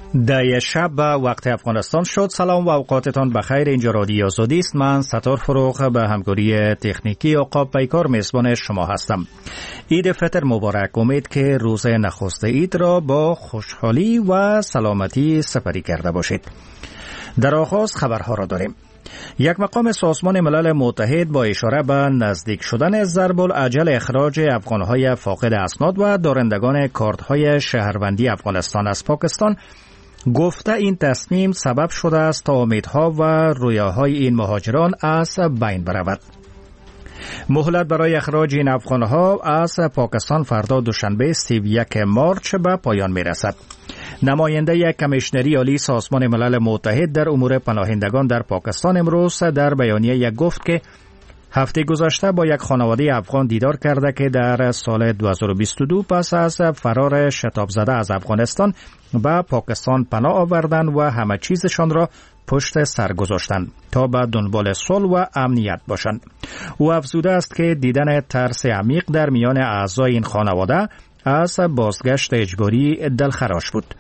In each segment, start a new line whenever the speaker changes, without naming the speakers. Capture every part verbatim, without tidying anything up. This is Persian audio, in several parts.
ده شب به وقت افغانستان شد. سلام و اوقاتتان بخیر. اینجا رادیو آزادی است. من ستار فروغ به همکاری تکنیکی عقاب پیکار میزبان شما هستم. عید فطر مبارک. امید که روز نخست عید را با خوشحالی و سلامتی سپری کرده باشید. در آغاز خبرها را داریم. یک مقام سازمان ملل متحد با اشاره به نزدیک شدن ضرب الاجل اخراج افغانهای فاقد اسناد و دارندگان کارت‌های شهروندی افغانستان از پاکستان گفته این تصمیم سبب شده است تا امیدها و رویاهای این مهاجران از بین برود. مهلت برای اخراج این افغانها از پاکستان فردا دوشنبه سی و یک مارچ به پایان می رسد. نماینده کمیشنری عالی سازمان ملل متحد در امور پناهندگان در پاکستان امروز در بیانیه گفت که هفته گذشته با یک خانواده افغان دیدار کرده که در سال دو هزار و بیست و دو پس از فرار شتاب زده از افغانستان به پاکستان پناه آوردند و همه چیزشان را پشت سر گذاشتند تا به دنبال صلح و امنیت باشند. او افزوده است که دیدن ترس عمیق در میان اعضای این خانواده از بازگشت اجباری دلخراش بود.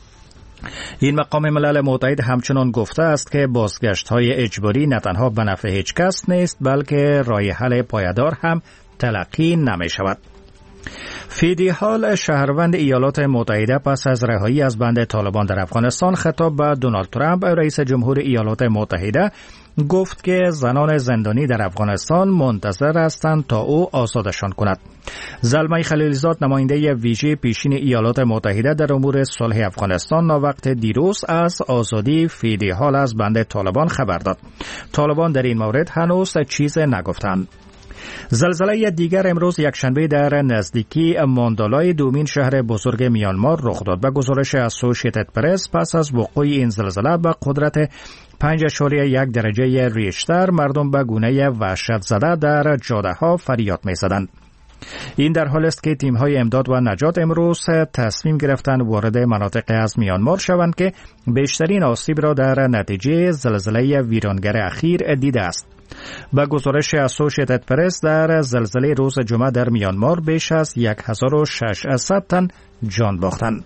این مقام ملل متحد همچنان گفته است که بازگشت‌های اجباری نه تنها به نفع هیچ کس نیست بلکه راه حل پایدار هم تلقی نمی شود. فیدی هال شهروند ایالات متحده پس از رهایی از بند طالبان در افغانستان خطاب به دونالد ترامپ رئیس جمهور ایالات متحده گفت که زنان زندانی در افغانستان منتظر هستند تا او آزادشان کند. زلمه خلیلزاد نماینده ویژه پیشین ایالات متحده در امور صلح افغانستان وقت دیروز از آزادی فیدی هال از بند طالبان خبر داد. طالبان در این مورد هنوز چیز نگفتند. زلزله دیگر امروز یکشنبه در نزدیکی ماندالای دومین شهر بزرگ میانمار رخ داد. به گزارش اسوشییتد پرس پس از وقوع این زلزله به قدرت پنج اشاریه یک درجه ریشتر مردم به گونه وحشت زده در جاده ها فریاد می زدند. این در حال است که تیم های امداد و نجات امروز تصمیم گرفتند وارد مناطق از میانمار شوند که بیشترین آسیب را در نتیجه زلزله ویرانگر اخیر دیده است. با گزارش اسوشییتد پرس در زلزله روز جمعه در میانمار بیش از هزار و ششصد تن جان باختند.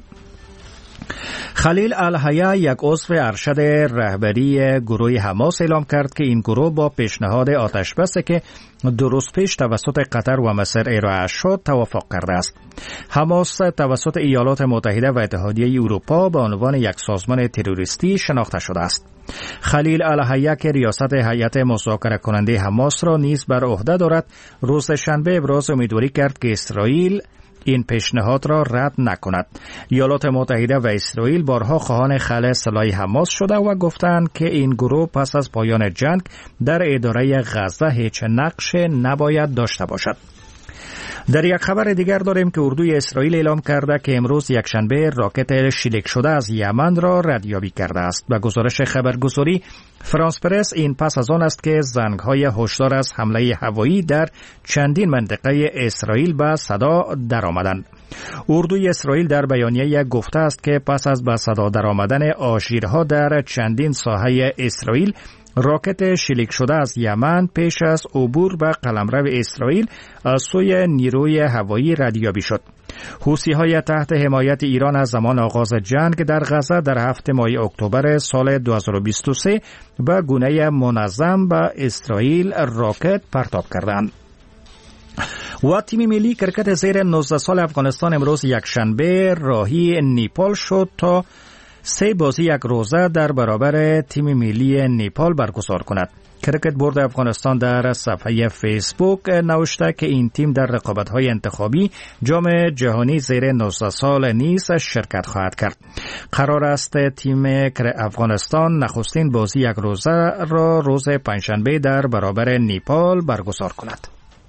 خلیل الحیا یک عضو ارشد رهبری گروه حماس اعلام کرد که این گروه با پیشنهاد آتشبسی که دو روز پیش توسط قطر و مصر ارائه شد توافق کرده است. حماس توسط ایالات متحده و اتحادیه اروپا به عنوان یک سازمان تروریستی شناخته شده است. خلیل الحیا که ریاست هیئت مذاکره کننده حماس را نیز بر عهده دارد روز شنبه ابراز امیدواری کرد که اسرائیل این پیشنهاد را رد نکند. ایالات متحده و اسرائیل بارها خواهان خلع سلاح حماس شده و گفتند که این گروه پس از پایان جنگ در اداره غزه هیچ نقش نباید داشته باشد. در یک خبر دیگر داریم که اردوی اسرائیل اعلام کرده که امروز یکشنبه راکت شلیک شده از یمن را ردیابی کرده است. به گزارش خبرگزاری فرانس پرس این پس از آن است که زنگ‌های هشدار از حمله هوایی در چندین منطقه اسرائیل به صدا درآمدند. اردوی اسرائیل در بیانیه گفته است که پس از به صدا درآمدن آژیرها در چندین ساحه اسرائیل راکت شلیک شده از یمن پیش از عبور به قلمرو اسرائیل از سوی نیروی هوایی ردیابی شد. حوثی‌های تحت حمایت ایران از زمان آغاز جنگ در غزه در هفته ماه اکتبر سال دو هزار و بیست و سه به گونه منظم به اسرائیل راکت پرتاب کردند. و تیم ملی کرکت زیر نوزده سال افغانستان امروز یکشنبه راهی نیپال شد تا سه بازی یک روزه در برابر تیم ملی نیپال برگزار کند. کرکت بورد افغانستان در صفحه فیسبوک نوشته که این تیم در رقابت‌های انتخابی جام جهانی زیر نوزده سال نیز شرکت خواهد کرد. قرار است تیم افغانستان نخستین بازی یک روزه را روز پنجشنبه در برابر نیپال برگزار کند.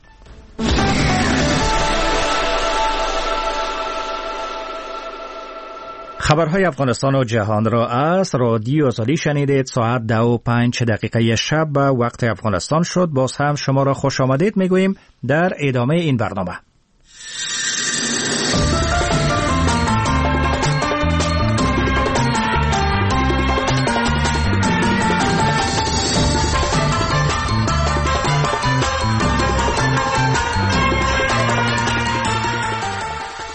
خبرهای افغانستان و جهان را از رادیو آزادی شنیدید. ساعت دو و پنج دقیقه شب به وقت افغانستان شد. باز هم شما را خوش آمدید میگوییم در ادامه این برنامه.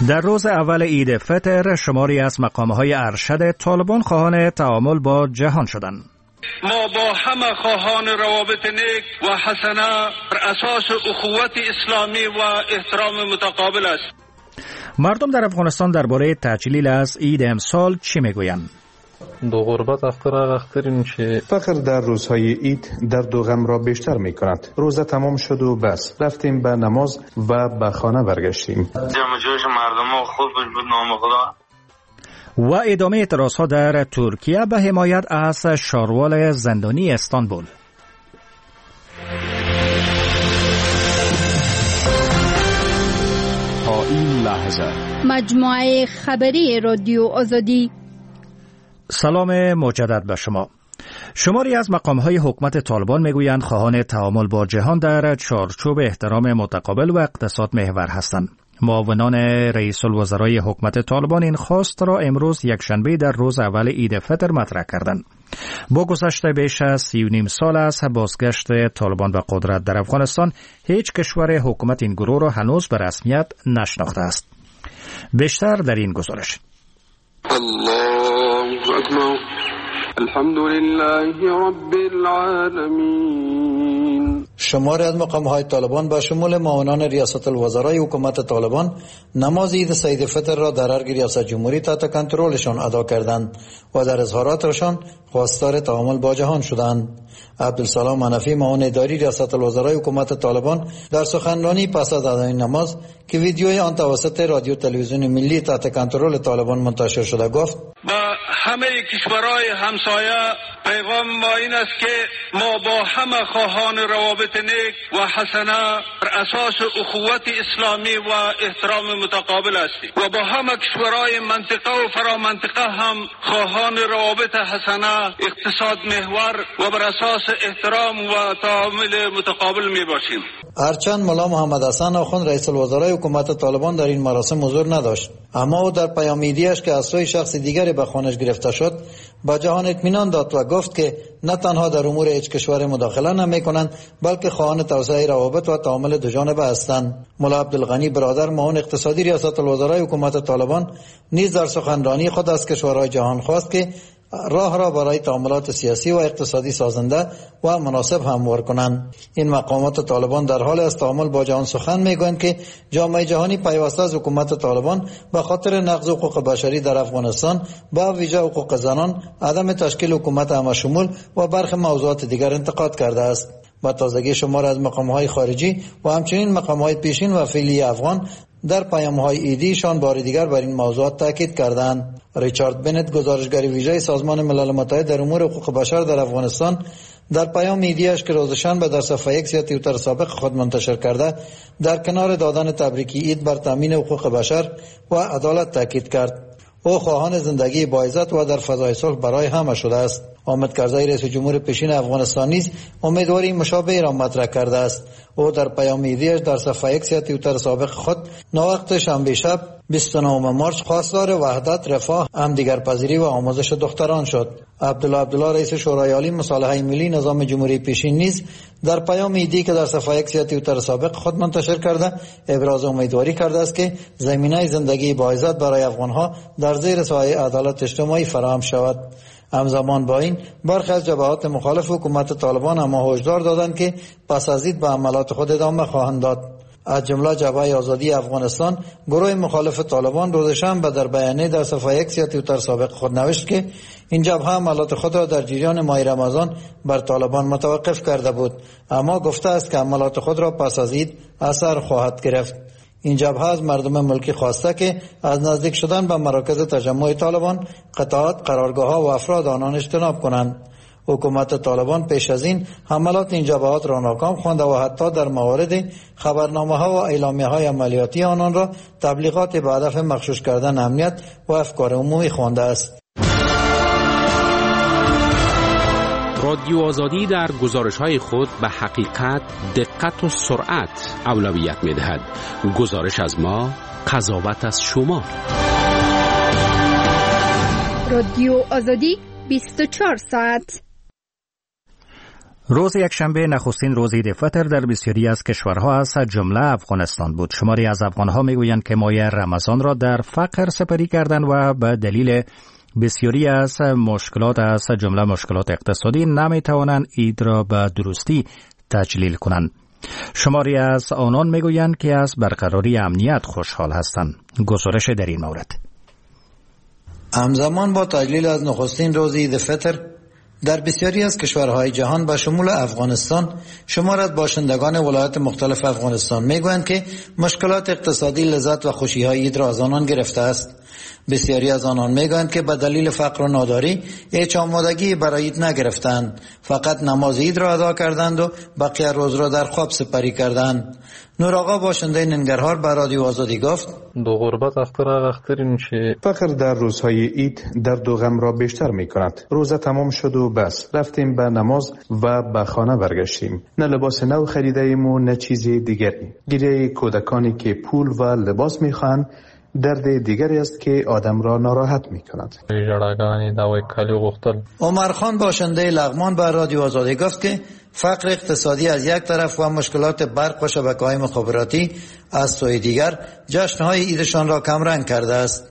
در روز اول عید فطر شماری از مقام‌های ارشد طالبان خواهان تعامل با جهان شدند.
ما با همه خواهان روابط نیک و حسنه بر اساس اخوت اسلامی و احترام متقابل است.
مردم در افغانستان درباره تعجیل از عید امسال چی میگویند؟
دو غربت اختر اختر میشه.
فقر در روزهای عید در دو غم را بیشتر می کند. روزه تمام شد و بس رفتیم به نماز و به خانه برگشتیم.
جمع جوش مردم خوب بود نام خدا.
و ادامه اعتراضها در ترکیه به حمایت از شاروال زندانی استانبول.
تا این لحظه
مجموعه خبری رادیو آزادی.
سلام مجدد به شما. شماری از مقام‌های حکومت طالبان میگویند خواهان تعامل با جهان در چارچوب احترام متقابل و اقتصاد محور هستند. معاونان رئیس الوزرای حکومت طالبان این خواست را امروز یکشنبه در روز اول عید فطر مطرح کردند. با گذشت بیش از سی و نیم سال از بازگشت طالبان به قدرت در افغانستان، هیچ کشور حکومت این گروه را هنوز به رسمیت نشناخته است. بیشتر در این گزارش.
الله اکبر. الحمدلله رب العالمین.
شماری از مقام‌های طالبان با شمول معاونان ریاست الوزرای حکومت طالبان نماز عید سعید فطر را در ارگ ریاست جمهوری تحت کنترلشان ادا کردند و در اظهاراتشان خواستار تعامل با جهان شدند. عبدالسلام منفی معاون اداری ریاست الوزرای حکومت طالبان در سخنرانی پس از ادای نماز که ویدیوی آن توسط رادیو تلویزیون ملی تحت کنترل طالبان منتشر شده گفت:
با همه کشورهای همسایه پیغام ما این است که ما با همه خواهان روابط نیک و حسنه بر اساس اخوت اسلامی و احترام متقابل هستیم و با همه کشورهای منطقه و فرامنطقه هم خواهان روابط حسنه، اقتصاد محور و بر اساس احترام و تعامل متقابل می باشیم.
هرچند ملا محمد حسن آخوند رئیس الوزرای حکومت طالبان در این مراسم حضور نداشت، اما او در پیام ایدیش که از سوی شخص دیگری به خانش گرفته شد با جهان اطمینان داد و گفت که نه تنها در امور هیچ کشور مداخله نمی کنند بلکه خواهان توسعه روابط و تعامل دو جانبه هستند. ملا عبدالغنی برادر معاون اقتصادی ریاست الوزرای حکومت طالبان نیز در سخنرانی خود از کشورهای جهان خواست که راه را برای تعاملات سیاسی و اقتصادی سازنده و مناسب هموار کنند. این مقامات طالبان در حال از تعامل با جهان سخن میگویند که جامعه جهانی پیوسته از حکومت طالبان به خاطر نقض حقوق بشری در افغانستان، با ویژه حقوق زنان، عدم تشکیل حکومت همشمول و برخی موضوعات دیگر انتقاد کرده است. با تازگی شمار از مقام‌های خارجی و همچنین مقام‌های پیشین و فعلی افغان در پیام‌های ایدیشان بار دیگر بر این موضوعات تاکید کردند. ریچارد بنت، گزارشگر ویژه سازمان ملل متحد در امور حقوق بشر در افغانستان، در پیام ایدیش که روز شنبه در صفحه ایکس یا توییتر سابق خود منتشر کرده، در کنار دادن تبریکی عید بر تامین حقوق بشر و عدالت تاکید کرد. او خواهان زندگی با عزت و در فضای صلح برای همه شده است. حامد کرزی رئیس جمهور پیشین افغانستان نیز امیدواری مشابه را مطرح کرده است. او در پیام ایدیش در صفحه ایکس یا توییتر سابق خود ناوقت شنبه شب بیست و نهم مارس خواستار وحدت، رفاه، همدیگرپذیری و آموزش دختران شد. عبدالله عبدالله رئیس شورای عالی مصالحه ملی نظام جمهوری پیشین نیز در پیام ایدی که در صفحه ایکس یا توییتر سابق خود منتشر کرده ابراز امیدواری کرده است که زمینه زندگی با عزت برای افغانها در زیر سایه عدالت اجتماعی فراهم شود. همزمان با این برخی از جبهات مخالف حکومت طالبان اما هشدار دادند که پس از عید به عملات خود ادامه خواهند داد. از جمله جبهه آزادی افغانستان، گروه مخالف طالبان، روز شنبه در بیانیه در صفحه ایکس یا توییتر سابق خود نوشت که این جبهه عملات خود را در جریان ماه رمضان بر طالبان متوقف کرده بود، اما گفته است که عملات خود را پس از عید اثر خواهد گرفت. این جبهه از مردم ملکی خواسته که از نزدیک شدن به مراکز تجمع طالبان، قطعات، قرارگاه‌ها و افراد آنان اجتناب کنند. حکومت طالبان پیش از این حملات این جبهات را ناکام خوانده و حتی در موارد خبرنامه‌ها و اعلامیه‌های عملیاتی آنان را تبلیغات به هدف مغشوش کردن امنیت و افکار عمومی خوانده است.
رادیو آزادی در گزارش‌های خود به حقیقت، دقت و سرعت اولویت می‌دهد. گزارش از ما، قضاوت از شما.
رادیو آزادی بیست و چهار ساعت.
روز یکشنبه نخستین روز عید فطر در بسیاری از کشورها از جمله افغانستان بود. شماری از افغانها میگویند که ماه رمضان را در فقر سپری کردند و به دلیل بسیاری از مشکلات از جمله مشکلات اقتصادی نمیتوانند عید را به درستی تجلیل کنند. شماری از آنان میگویند که از برقراری امنیت خوشحال هستند. گزارش در این مورد.
همزمان با تجلیل از نخستین روز عید فطر در بسیاری از کشورهای جهان به شمول افغانستان، شمار از باشندگان ولایات مختلف افغانستان میگویند که مشکلات اقتصادی لذت و خوشی‌های عید را از آنان گرفته است. بسیاری از آنان میگویند که به دلیل فقر و ناداری هیچ آمادگی برای عید نگرفتند، فقط نماز عید را ادا کردند و بقیه روز را در خواب سپری کردند. نور آقا باشنده ننگرهار به رادیو آزادی گفت:
دو غربت اختر اختر میشه.
فقر در روزهای عید درد و غم را بیشتر می کند. روزه تمام شد و بس رفتیم به نماز و به خانه برگشتیم. نه لباس نو خریده ایم و نه چیز دیگری. گریه کودکانی که پول و لباس می خوان درد دیگری است که آدم را ناراحت می کند.
عمر خان باشنده لغمان به رادیو آزادی گفت که فقر اقتصادی از یک طرف و مشکلات برق و شبکه‌های مخابراتی از سوی دیگر جشن‌های عیدشان را کمرنگ کرده است.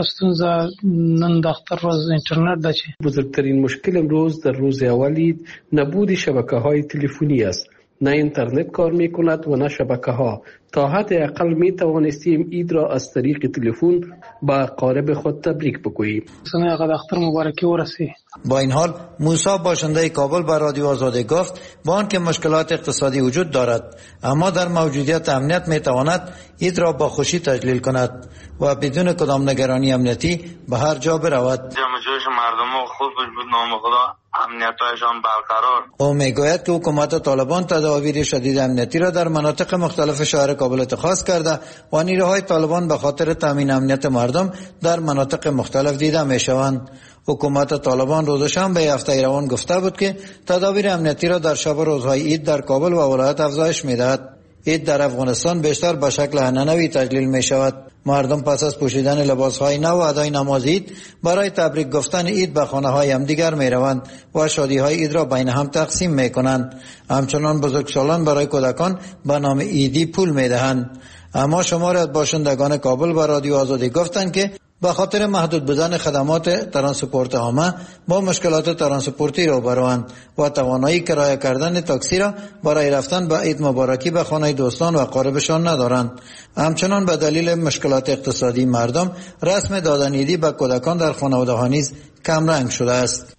نن دختر روز اینترنت ده.
بزرگترین مشکل امروز در روز اولی نبود شبکه‌های تلفنی است. نه اینترنت کار می کند و نه شبکه ها. تا حد اقل می توانستیم عید را از طریق تلفن با قارب خود تبریک بگوییم.
سنه آقا دختر مبارکی ورسی.
با این حال موسی باشنده کابل به رادیو آزادی گفت با آنکه مشکلات اقتصادی وجود دارد اما در موجودیت امنیت می تواند عید را با خوشی تجلیل کند و بدون کدام نگرانی امنیتی به هر جا برود.
جمع جوش مردم خوب بود، نام خدا امنیتایشان برقرار.
او میگوید که حکومت طالبان تدابیر شدید امنیتی را در مناطق مختلف شهر کابل اتخاذ کرده و نیروهای طالبان به خاطر تامین امنیت مردم در مناطق مختلف دیده میشوند. حکومت طالبان روز شنبه هفته روان گفته بود که تدابیر امنیتی را در شب روزهای عید در کابل و ولایت افزایش میدهد. عید در افغانستان بیشتر به شکل حنانوی تجلیل می شود. مردم پس از پوشیدن لباسهای نو و ادای نماز عید برای تبریک گفتن عید به خانه های همدیگر می روند و شادی های عید را بین هم تقسیم می کنند. همچنان بزرگسالان برای کودکان به نام عیدی پول می دهند. اما شمار از باشندگان کابل به رادیو آزادی گفتند که به خاطر محدود بودن خدمات ترانسپورت عامه با مشکلات ترانسپورتی روبروند و توانایی کرایه کردن تاکسی را برای رفتن به عید مبارکی به خانه دوستان و اقاربشان ندارند. همچنان به دلیل مشکلات اقتصادی مردم رسم دادن عیدی به کودکان در خانواده‌ها نیز کم رنگ شده است.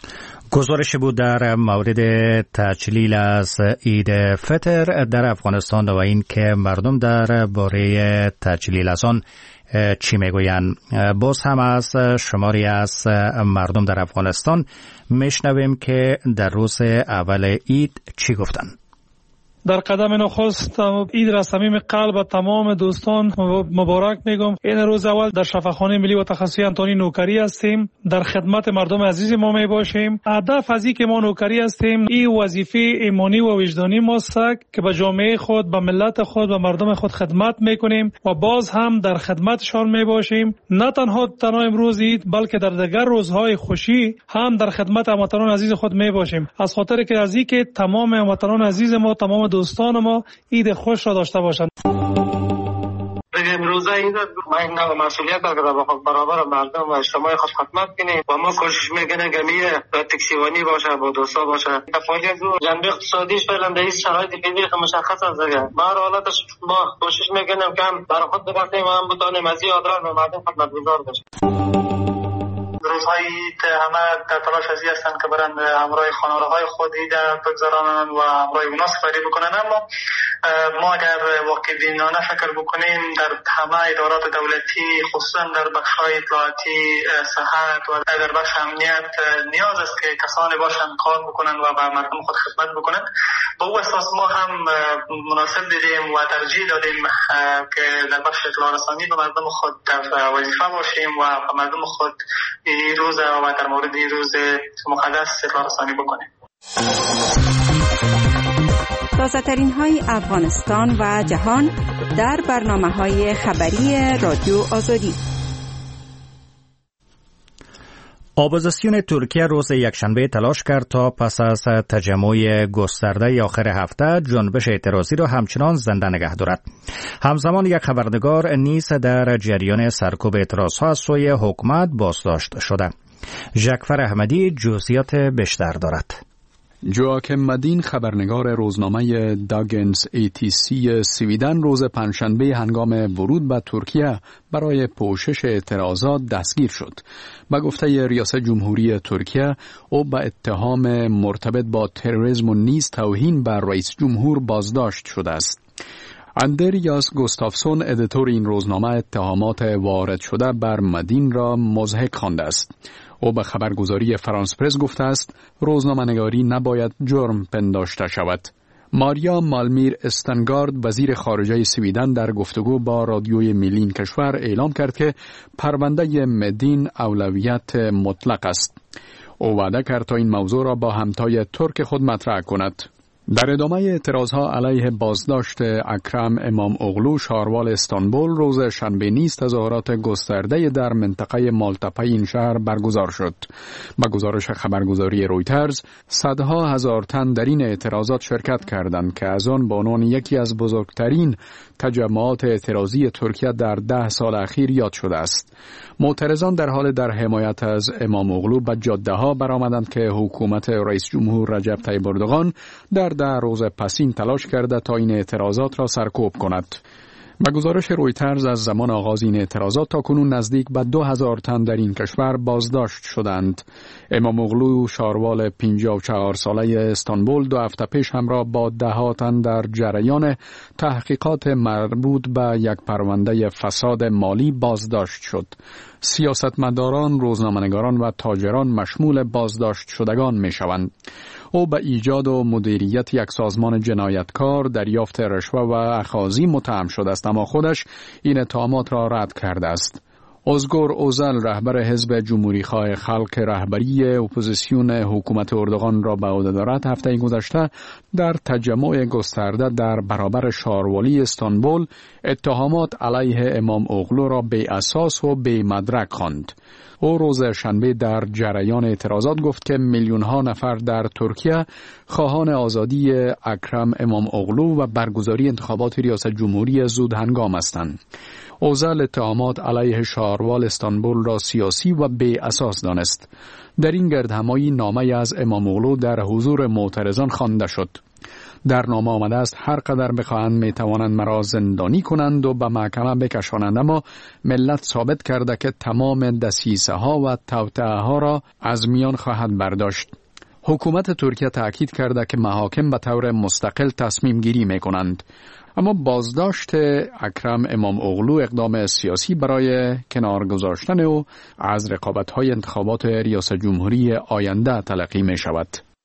گزارش بود در مورد تجلیل از عید فطر در افغانستان و این که مردم در باره تجلیل از آن چی میگویند. باز هم از شماری از مردم در افغانستان میشنویم که در روز اول عید چی گفتن.
در قدم نخست عید را صمیم قلب تمام دوستان مبارک میگم. این روز اول در شفاخانه ملی و تخصصی انتونی نوکری هستیم، در خدمت مردم عزیز ما می باشیم. هدف از این که ما نوکری هستیم این وظیفه ایمانی و وجدانی ماست که به جامعه خود، به ملت خود و مردم خود خدمت میکنیم و باز هم در خدمتشان می باشیم. نه تنها تنها امروز عید بلکه در دیگر روزهای خوشی هم در خدمت هموطنان عزیز خود می باشیم، از خاطر که از این که تمام هموطنان عزیز ما، تمام دوستان ما عید خوش را داشته باشند.
امروزه عید ما این نوع مسئولیت داریم برابر مردم و اجتماع خود خدمت کنیم و ما کوشش میکنیم که میره تکسیوانی باشه، با دوستا باشه. تفاوت جنبه اقتصادیش فعلا در این شرایط فعلی مشخص است. ما حالتش ما کوشش میکنیم که هم برای خود ببریم و هم بتونیم از این آدرار به مردم خدمتگزار باشیم. روزهای عید همه در تلاش ازی هستند که برند همراه خانواده‌های خود عید بگذرانند و همراه اونا سپری بکنند. اما ما اگر واقع بینانه فکر بکنیم در همه ادارات دولتی، خصوصا در بخش‌های اطلاعاتی، صحت و در بخش امنیت نیاز است که کسانی باشند کار بکنند و به مردم خود خدمت بکنند. با او اساس ما هم مناسب دیدیم و ترجیح دادیم که در بخش اطلاع رسانی به مردم خود در وظیفه باشیم و به مردم خود این روز و در مورد این روز مقدس اطلاع رسانی بکنیم.
تازه ترین های افغانستان و جهان در برنامه های خبری رادیو آزادی.
اپوزیسیون ترکیه روز یکشنبه تلاش کرد تا پس از تجمع گسترده آخر هفته جنبش اعتراضی را همچنان زنده نگه دارد. همزمان یک خبرنگار نیز در جریان سرکوب اعتراضها از سوی حکومت بازداشت شده. ژکفر احمدی جزئیات بیشتر دارد.
جواکم مدین خبرنگار روزنامه داگنز ای تی سی سویدن روز پنجشنبه هنگام ورود به ترکیه برای پوشش اعتراضات دستگیر شد. به گفته ریاست جمهوری ترکیه او به اتهام مرتبط با تروریسم و نیز توهین بر رئیس جمهور بازداشت شده است. اندریاس گوستافسون ادیتور این روزنامه اتهامات وارد شده بر مدین را مضحک خوانده است. او به خبرگزاری فرانس پرس گفته است روزنامه‌نگاری نباید جرم پنداشته شود. ماریا مالمیر استنگارد وزیر خارجه سویدن در گفتگو با رادیوی ملی کشور اعلام کرد که پرونده مدین اولویت مطلق است. او وعده کرد تا این موضوع را با همتای ترک خود مطرح کند. در ادامه اعتراضها علیه بازداشت اکرم امام اغلو شاروال استانبول روز شنبه نیز تظاهرات گسترده در منطقه مالتپه این شهر برگزار شد. با گزارش خبرگزاری رویترز صدها هزار تن در این اعتراضات شرکت کردند که از آن به عنوان یکی از بزرگترین تجمعات اعتراضی ترکیه در ده سال اخیر یاد شده است. معترضان در حال در حمایت از امام اغلو به جاده ها برآمدند که حکومت رئیس جمهور رجب طیب اردوغان در ده روز پسین تلاش کرده تا این اعتراضات را سرکوب کند. به گزارش رویترز از زمان آغاز این اعتراضات تا کنون نزدیک به دو هزار تن در این کشور بازداشت شدند. امام اغلو شاروال پنجاه و چهار ساله استانبول دو هفته پیش همراه با ده ها تن در جریان تحقیقات مربوط به یک پرونده فساد مالی بازداشت شد. سیاستمداران، روزنامه‌نگاران و تاجران مشمول بازداشت شدگان می شوند. او به ایجاد و مدیریت یک سازمان جنایتکار، دریافت رشوه و اخاذی متهم شده است، اما خودش این اتهامات را رد کرده است. ازگور اوزل رهبر حزب جمهوری‌خواه خلق رهبری اپوزیسیون حکومت اردوغان را به عهده دارد هفته گذشته در تجمع گسترده در برابر شاروالی استانبول اتهامات علیه امام اغلو را بی اساس و بی مدرک خواند. او روز شنبه در جریان اعتراضات گفت که میلیون ها نفر در ترکیه خواهان آزادی اکرم امام اغلو و برگزاری انتخابات ریاست جمهوری زود هنگام هستند. اوزل اتهامات علیه شاروال استانبول را سیاسی و بی اساس دانست. در این گردهمایی نامه از امام اغلو در حضور معترضان خوانده شد. در نامه آمده است هر قدر بخواهند می توانند مرا زندانی کنند و به محکمه بکشانند، اما ملت ثابت کرده که تمام دسیسه ها و توطئه ها را از میان خواهد برداشت. حکومت ترکیه تاکید کرده که محاکم به طور مستقل تصمیم گیری می کنند. اما بازداشت اکرم امام اغلو اقدام سیاسی برای کنار گذاشتن او از رقابت‌های انتخابات ریاست جمهوری آینده تلقی می شود.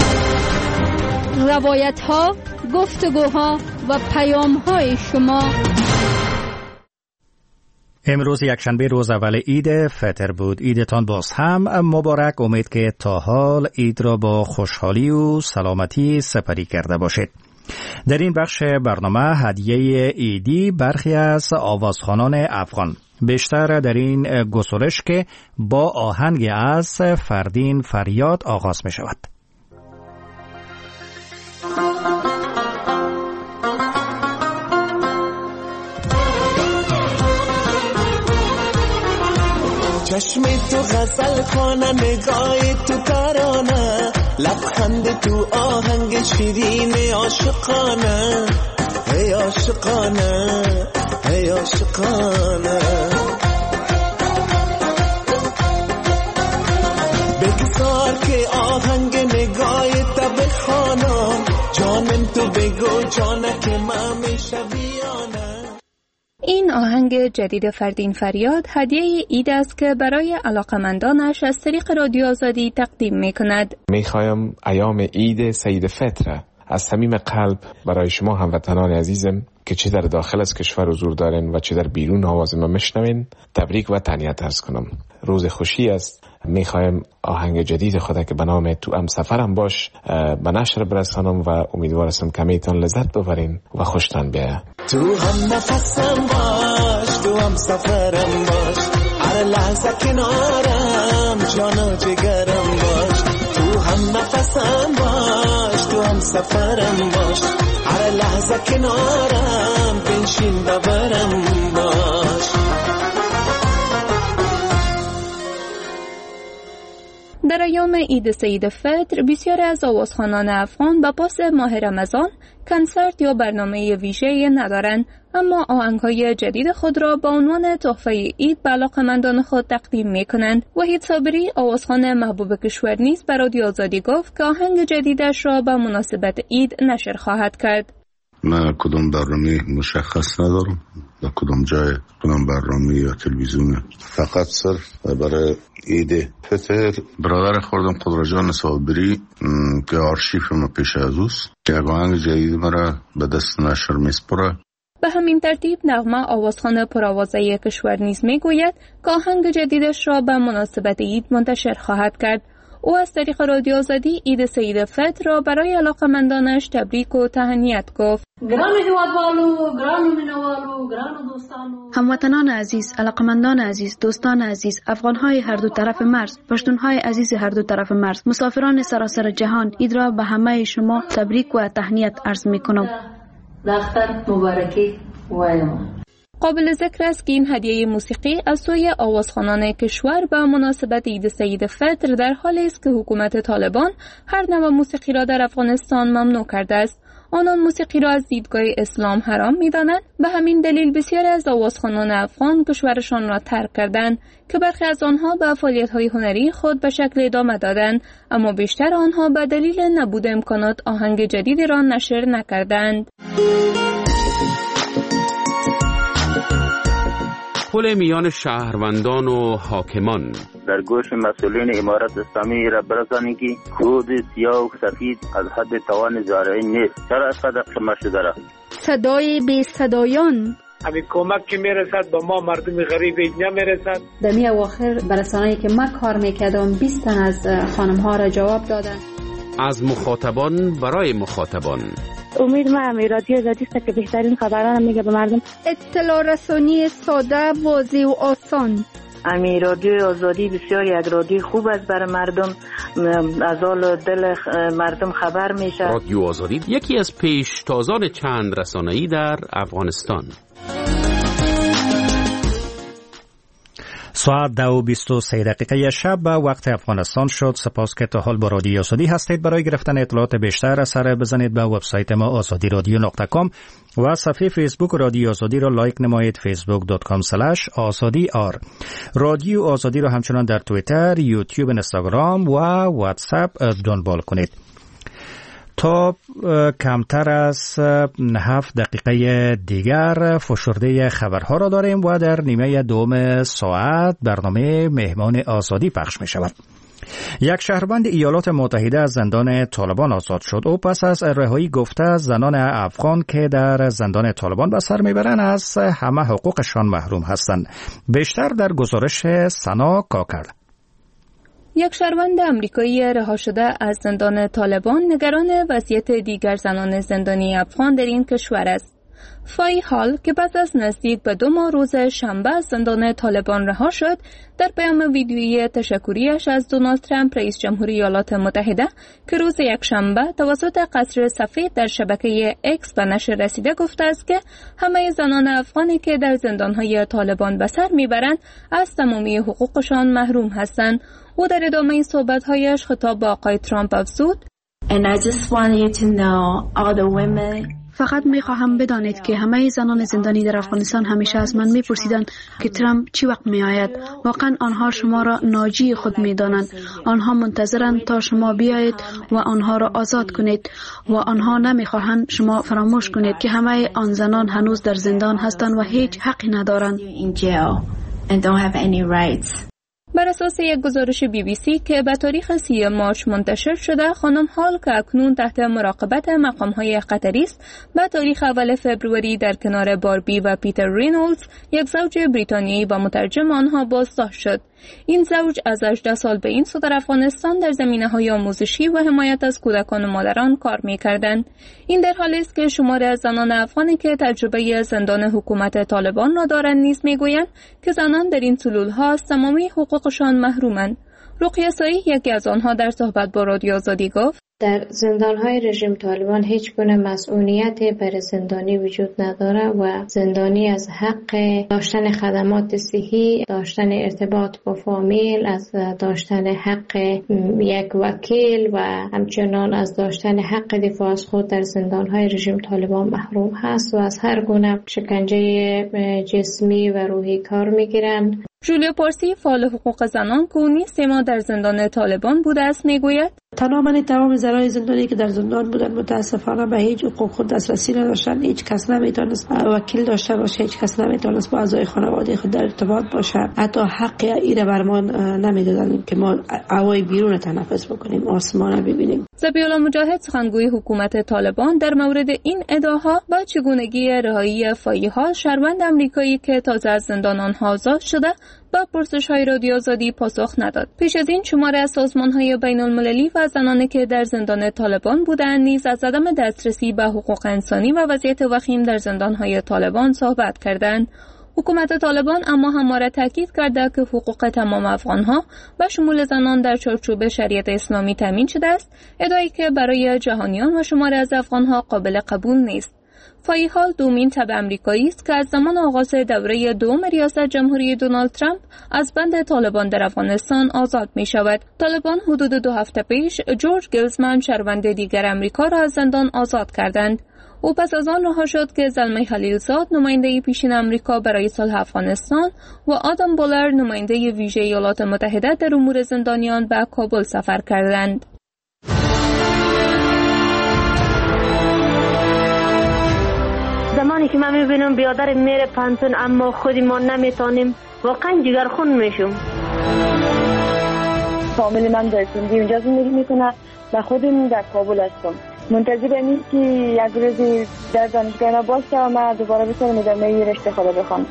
روایت‌ها، گفتگوها و پیام‌های شما.
امروز یکشنبه روز اول عید فطر بود. عیدتان باز هم مبارک. امید که تا حال عید را با خوشحالی و سلامتی سپری کرده باشید. در این بخش برنامه هدیه عیدی برخی از آوازخوانان افغان، بیشتر در این گزارش که با آهنگ از فردین فریاد آغاز می شود.
چشم تو غزل خانه، نگاه تو ترانه، لبخند تو آهنگ شیرین عاشقانه، هی عاشقانه، هی عاشقانه. بگذار که آهنگ نگاه تا بخوانم، جانم تو بگو جانه که من میشویانه.
این آهنگ جدید فردین فریاد هدیه عید است که برای علاقمندانش از طریق رادیو آزادی تقدیم می کند.
می خواهم ایام عید سید فطر از صمیم قلب برای شما هموطنان عزیزم که چه در داخل از کشور حضور دارین و چه در بیرون آواز ما میشنوین تبریک و تهنیت عرض کنم. روز خوشی است. می خواهم آهنگ جدید خدا که به نام تو ام سفرم باش به نشر برسانم و امیدوارم کمیتان لذت ببرین و خوشتان بیاید.
تو هم نفسم باش، تو هم سفرم باش، هر لحظه کنارم جانا جگرم باش تو هم نفسم باش تو هم سفرم باش هر لحظه کنارم بنشین ببرم باش.
در ایام عید سید فطر بسیاری از آوازخوانان افغان به پاس ماه رمضان کنسرت یا برنامه ویژه‌ای ندارند، اما آهنگ‌های جدید خود را با عنوان تحفه عید به علاقه‌مندان خود تقدیم می‌کنند. وحید صابری آوازخوان محبوب کشور نیز به رادیو آزادی گفت که آهنگ جدیدش را به مناسبت عید نشر خواهد کرد.
من کدام برنامه مشخص ندارم، در کدام جای کدام برنامه یا تلویزیون، فقط صرف برای عید فطر برادر خوردم قدرجان صابری که آرشیف ما پیش از اوست که آهنگ جدید مرا به دست نشر میسپره.
به همین ترتیب نغمه آوازخوان پرآوازه کشور نیز میگوید که آهنگ جدیدش را به مناسبت عید منتشر خواهد کرد. او از طریق رادیو آزادی عید سید فطر را برای علاقه‌مندانش تبریک و تهنیت گفت.
گران هیوادوالو، گران مینوالو، گران دوستانو،
هموطنان عزیز، علاقمندان عزیز، دوستان عزیز، افغان‌های هر دو طرف مرز، پشتون‌های عزیز هر دو طرف مرز، مسافران سراسر جهان، عید را به همه شما تبریک و تهنیت عرض می‌کنم.
دختر مبارکی وایم.
قابل ذکر است که این هدیه موسیقی از سوی آوازخوانان کشور به مناسبت عید سید فطر در حالی است که حکومت طالبان هر نوع موسیقی را در افغانستان ممنوع کرده است. آنان موسیقی را از دیدگاه اسلام حرام می‌دانند. به همین دلیل بسیاری از آوازخوانان افغان کشورشان را ترک کردند که برخی از آنها به فعالیت‌های هنری خود به شکل ادامه دادند، اما بیشتر آنها به دلیل نبود امکانات آهنگ جدیدی را نشر نکردند.
پل میان شهروندان و حاکمان
در گوش مسئولین امارت اسلامی را برسانید که خود سیاه و سفید از حد توان زارعین نیست. چرا از قدر قمه شده را
صدای بی صدایان
همین کمک که میرسد با ما مردم غریب نمیرسد.
در می اواخر برسانه‌ای که من کار میکردم بیست تن از خانم ها را جواب دادن.
از مخاطبان برای مخاطبان.
امید من رادیو آزادی است که بهترین خبران میگه به مردم.
اطلاع رسانی ساده، واضح و آسان.
امی رادیو آزادی بسیار یک رادیو خوب است برای مردم، از حال دل مردم خبر میشه.
رادیو آزادی یکی از پیشتازان چند رسانه‌ای در افغانستان.
ساعت دو و بیست و سه دقیقه شب به وقت افغانستان شد. سپاس که تا حال با رادیو آزادی هستید. برای گرفتن اطلاعات بیشتر سر بزنید به وبسایت ما آزادی رادیو نقطه کام و صفحه فیسبوک رادیو آزادی را لایک نمایید. فیسبوک دات کام اسلش آزادی آر. رادیو آزادی را همچنان در توییتر، یوتیوب، اینستاگرام و واتساپ دنبال کنید. تا کمتر از هفت دقیقه دیگر فشرده خبرها را داریم و در نیمه دوم ساعت برنامه مهمان آزادی پخش می شود. یک شهروند ایالات متحده از زندان طالبان آزاد شد. او پس از رهایی گفته زنان افغان که در زندان طالبان به سر میبرند از همه حقوقشان محروم هستند. بیشتر در گزارش سنا کاکر.
یک شهروند امریکایی رها شده از زندان طالبان نگران وضعیت دیگر زنان زندانی افغان در این کشور است. فای هال که بعد از نزدیک به دو ماه روز شنبه از زندان طالبان رها شد، در پیام ویدیویی تشکریش از دونالد ترامپ رئیس جمهوری ایالات متحده که روز یک شنبه توسط قصر سفید در شبکه اکس به نشر رسیده گفته است که همه زنان افغانی که در زندانهای طالبان به سر میبرند از تمامی حقوقشان محروم هستند. او در ادامه صحبت‌هایش خطاب به آقای ترامپ افزود:
And I just want you to know all the women. فقط میخواهم بدانید که همه زنان زندانی در افغانستان همیشه از من میپرسیدند که ترامپ چی وقت میآید. واقعا آنها شما را ناجی خود میدانند. آنها منتظرند تا شما بیایید و آنها را آزاد کنید و آنها نمیخواهند شما فراموش کنید که همه آن زنان هنوز در زندان هستند و هیچ حقی ندارند.
بر اساس یک گزارش بی بی سی که به تاریخ سی مارچ منتشر شده، خانم هال که اکنون تحت مراقبت مقام‌های قطری است، به تاریخ اول فوریه در کنار باربی و پیتر رینولدز، یک زوج بریتانیایی با مترجم آنها بازداشت شد. این زوج از هجده سال به این سو در افغانستان در زمینه‌های آموزشی و حمایت از کودکان و مادران کار می‌کردند. این در حالی است که شماری از زنان افغانی که تجربه زندان حکومت طالبان را دارند نیز می‌گویند که زنان در این سلول‌ها از تمامی حقوقشان محرومند. رقیه سایی یکی از آنها در صحبت با رادیو آزادی گفت:
در زندان‌های رژیم طالبان هیچ گونه مسئولیتی برای زندانی وجود نداره و زندانی از حق داشتن خدمات صحی، داشتن ارتباط با فامیل، از داشتن حق یک وکیل و همچنان از داشتن حق دفاع از خود در زندان‌های رژیم طالبان محروم هست و از هر گونه شکنجه جسمی و روحی کار می‌گیرند.
جولیا پارسی فعال حقوق زنان که نیز سه ماه در زندان طالبان بوده است میگوید:
تماما تمام زنان زندانی که در زندان بودن متاسفانه به هیچ حقوق خود دسترسی نداشتن. هیچ کس نمیتونست وکیل داشته باشه، هیچ کس نمیتونست با اعضای خانواده خود در ارتباط باشه. حتی حق ایره بر ما نمیدادن که ما هوای بیرون تنفس بکنیم، آسمان ببینیم.
ذبیح‌الله مجاهد سخنگوی حکومت طالبان در مورد این ادعاها با چگونگی رهایی فایی‌ها شهروند آمریکایی که تازه از زندان آنها آزاد شده با پرسش‌های رادیو آزادی پاسخ نداد. پیش از این شماره از سازمان‌های بین‌المللی و زنانی که در زندان طالبان بودند نیز از عدم دسترسی به حقوق انسانی و وضعیت وخیم در زندان‌های طالبان صحبت کردند. حکومت طالبان اما همواره تاکید کرده که حقوق تمام افغان‌ها و شمول زنان در چارچوب شریعت اسلامی تامین شده است، ادعایی که برای جهانیان و شماره از افغان‌ها قابل قبول نیست. فایحال دومین تبع امریکایی است که از زمان آغاز دوره دوم ریاست جمهوری دونالد ترامپ از بند طالبان در افغانستان آزاد می شود. طالبان حدود دو هفته پیش جورج گلزمن شهروند دیگر امریکا را از زندان آزاد کردند. او پس از آن رها شد که زلمه خلیلزاد نماینده پیشین امریکا برای صلح افغانستان و آدم بولر نماینده ویژه ایالات متحده در امور زندانیان به کابل سفر کردند.
زمانی که من میبینم بیادر میره پنتون اما خودی ما نمیتانیم، واقعا جگرخون میشم.
فامیل من در سندی اونجا زندگی میکنه و خودم در کابل هستم. منتظرم این که یک روزی در دانشگاه ما باشم و من دوباره بتونم ادامه رشته خود بخوام.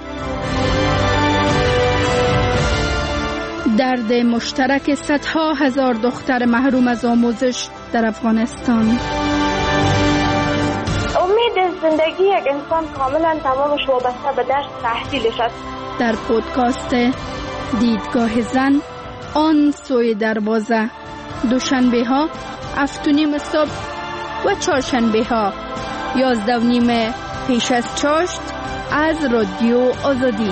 درد مشترک صدها هزار دختر محروم از آموزش در افغانستان.
امید زندگی یک انسان کاملا تمامش وابسته به درس تحصیلش است.
در پودکاست دیدگاه زن آن سوی دروازه، دوشنبه ها هفت و نیم صبح و چهارشنبه ها یازده و نیم پیش از چاشت از رادیو آزادی.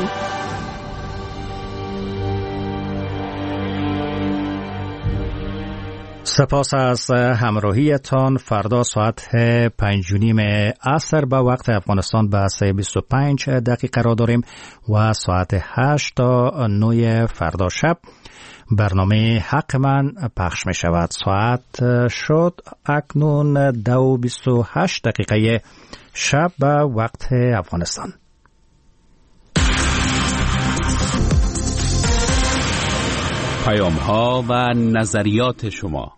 سپاس از همراهیتان. فردا ساعت پنج و نیم عصر به وقت افغانستان به سه بیست و پنج دقیقه را داریم و ساعت هشت تا نه فردا شب برنامه حق من پخش می شود. ساعت شد اکنون دو و بیست و هشت دقیقه شب به وقت افغانستان.
پیام ها و نظریات شما.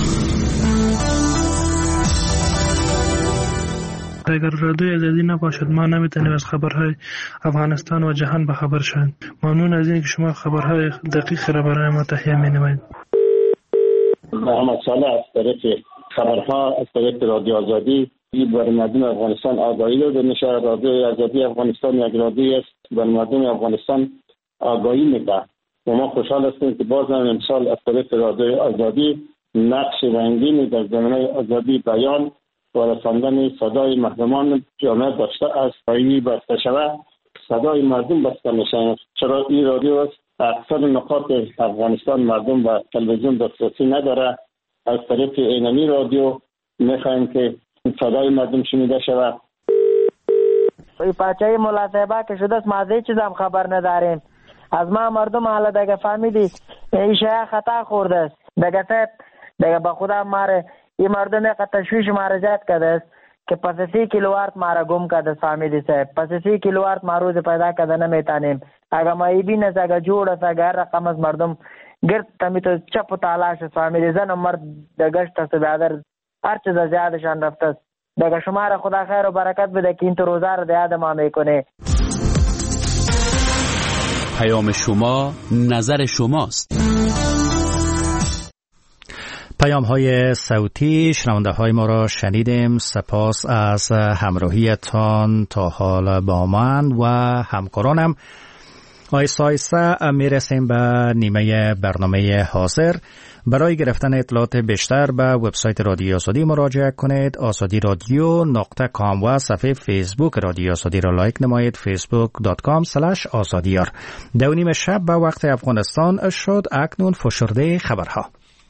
اگر رادیو آزادی نباشد ما نمیتونیم از خبرهای افغانستان و جهان بخبر شویم. ممنون از اینکه شما خبرهای دقیق را برای ما تهیه می‌نمایید.
محمد صالح از طریق خبرها از طریق رادیو آزادی برای مردم افغانستان آگاهی داده میشه. رادیو آزادی افغانستان یک رادیو است برای مردم افغانستان آگاهی میده و ما خوشحال هستیم که باز هم امسال از طریق رادیو آزادی نقش رنگینی در زمینه آزادی بیان و رساندن صدای مردمان جامعه داشته است. این بسته شود صدای مردم بسته میشه، چرا این رادیو است اکثر نقاط افغانستان مردم به تلویزیون دسترسی نداره. از طریق اینمی رادیو میخوایم که صدای مردم شنیده شود.
این پاچه ملاصبه که شده است ما از هیچ چیز هم خبر نداریم. از ما مردم حالا دیگه فهمیدی این شیعه خطا خورده است. دیگه سید دیگه به خدا ماره این مردم یک تشویش ماره زیاد کرده است که پس سی کیلووات ماره گم کرده فهمیدی صاحب. پس سی کیلووات ما روز پیدا کرده نمیتانیم. اگه ما ای بین است اگه جوڑ است اگه هر رقم از مردم گرد تمی تو چپ و تالاش است فهمیدی. زن و مرد دگشت است بیادر هر چیز زیادشان رفته است. دیگه شما را خدا خیر و برکت بده که این تو روزه را دیاد ما میکنه.
پیام شما نظر شماست.
پیام های صوتی شنونده های ما را شنیدیم. سپاس از همراهیتان تا حال با من و همکارانم. آیسته آیسته میرسیم به نیمه برنامه حاضر. برای گرفتن اطلاعات بیشتر به وبسایت رادیو آزادی مراجعه کنید. آزادی رادیو نقطه کام و صفحه فیسبوک رادیو آزادی را لایک نمایید. فیسبوک دات کام سلش آزادیار. دو نیم شب به وقت افغانستان شد. اکنون فشرده خبرها.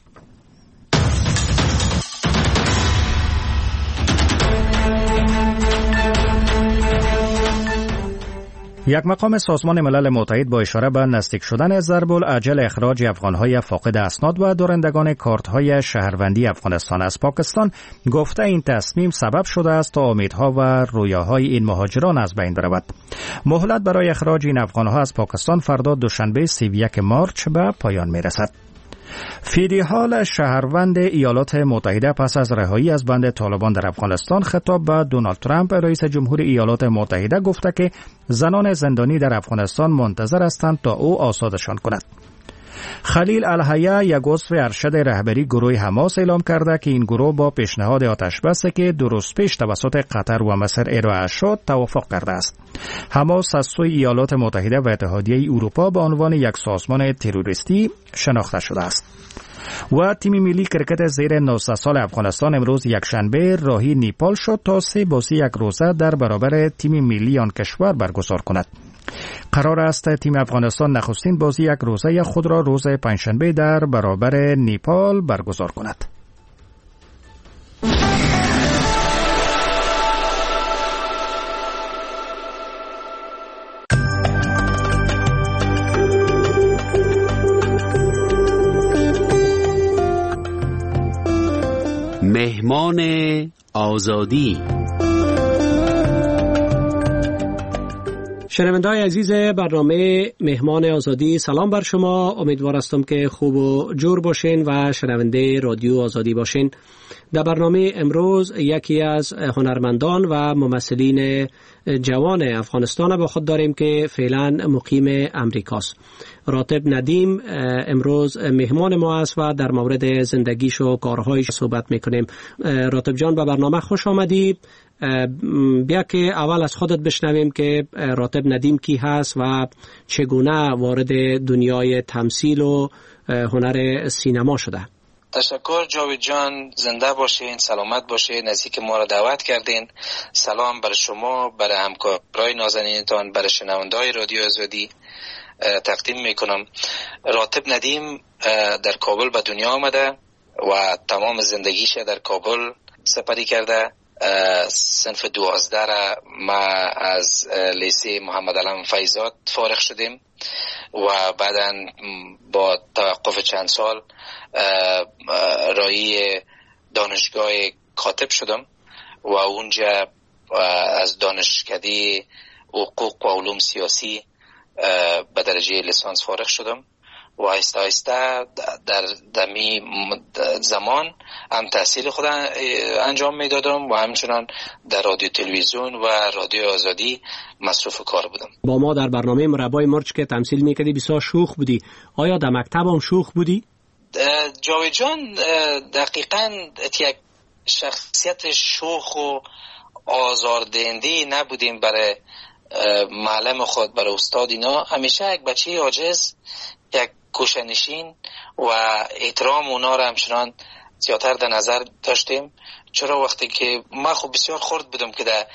یک مقام سازمان ملل متحد با اشاره به نزدیک شدن ضرب العجل اخراج افغانهای فاقد اسناد و دارندگان کارت‌های شهروندی افغانستان از پاکستان گفته این تصمیم سبب شده است تا امیدها و رویاهای این مهاجران از بین برود. مهلت برای اخراج این افغانها از پاکستان فردا دوشنبه سی و یک مارچ به پایان می‌رسد. فیدی حال شهروند ایالات متحده پس از رهایی از بند طالبان در افغانستان خطاب به دونالد ترامپ رئیس جمهور ایالات متحده گفته که زنان زندانی در افغانستان منتظر هستند تا او آزادشان کند. خلیل الحیه یک عضو ارشد رهبری گروه حماس اعلام کرده که این گروه با پیشنهاد آتشبسی که دو روز پیش توسط قطر و مصر ارائه شد توافق کرده است. حماس از سوی ایالات متحده و اتحادیه اروپا به عنوان یک سازمان تروریستی شناخته شده است. و تیم ملی کرکت زیر نوزده سال افغانستان امروز یکشنبه راهی نیپال شد تا سه بازی یک روزه در برابر تیم ملی آن کشور برگزار کند. قرار است تیم افغانستان نخستین بازی یک روزه خود را روز پنجشنبه در برابر نیپال برگزار کند.
مهمان آزادی.
شنونده‌های عزیز برنامه مهمان آزادی، سلام بر شما. امیدوار هستم که خوب و جور باشین و شنونده رادیو آزادی باشین. در برنامه امروز یکی از هنرمندان و ممثلین جوان افغانستان با خود داریم که فعلا مقیم امریکاست. راتب ندیم امروز مهمان ما است و در مورد زندگیش و کارهایش صحبت میکنیم. راتب جان به برنامه خوش آمدی. بیا که اول از خودت بشنویم که راتب ندیم کی هست و چگونه وارد دنیای تمثیل و هنر سینما شده.
تشکر جاوید جان، زنده باشین، سلامت باشین، نزدیک ما را دعوت کردین. سلام بر شما، بر همکارای نازنینتان، بر شنونده‌های رادیو آزادی تقدیم میکنم. راتب ندیم در کابل به دنیا آمده و تمام زندگیش در کابل سپری کرده. صنف دوازده را ما از لیسه محمد علم فیضات فارغ شدیم و بعدا با توقف چند سال رای دانشگاه کاتب شدم و اونجا از دانشکده حقوق و علوم سیاسی به درجه لیسانس فارغ شدم و آهسته آهسته در دمی زمان هم تحصیل خود انجام میدادم و همچنان در رادیو تلویزیون و رادیو آزادی مصروف کار بودم.
با ما در برنامه مربای مرچ که تمثیل میکردی بسیار شوخ بودی. آیا در مکتب هم شوخ بودی؟
جاوید جان، دقیقاً یک شخصیت شوخ و آزاردهنده نبودیم برای معلم خود، برای استاد. اینا همیشه یک بچه عاجز، یک کوشنشین و احترام اونا را همچنان زیادتر در نظر داشتیم. چرا وقتی که من خب بسیار خرد بودم که در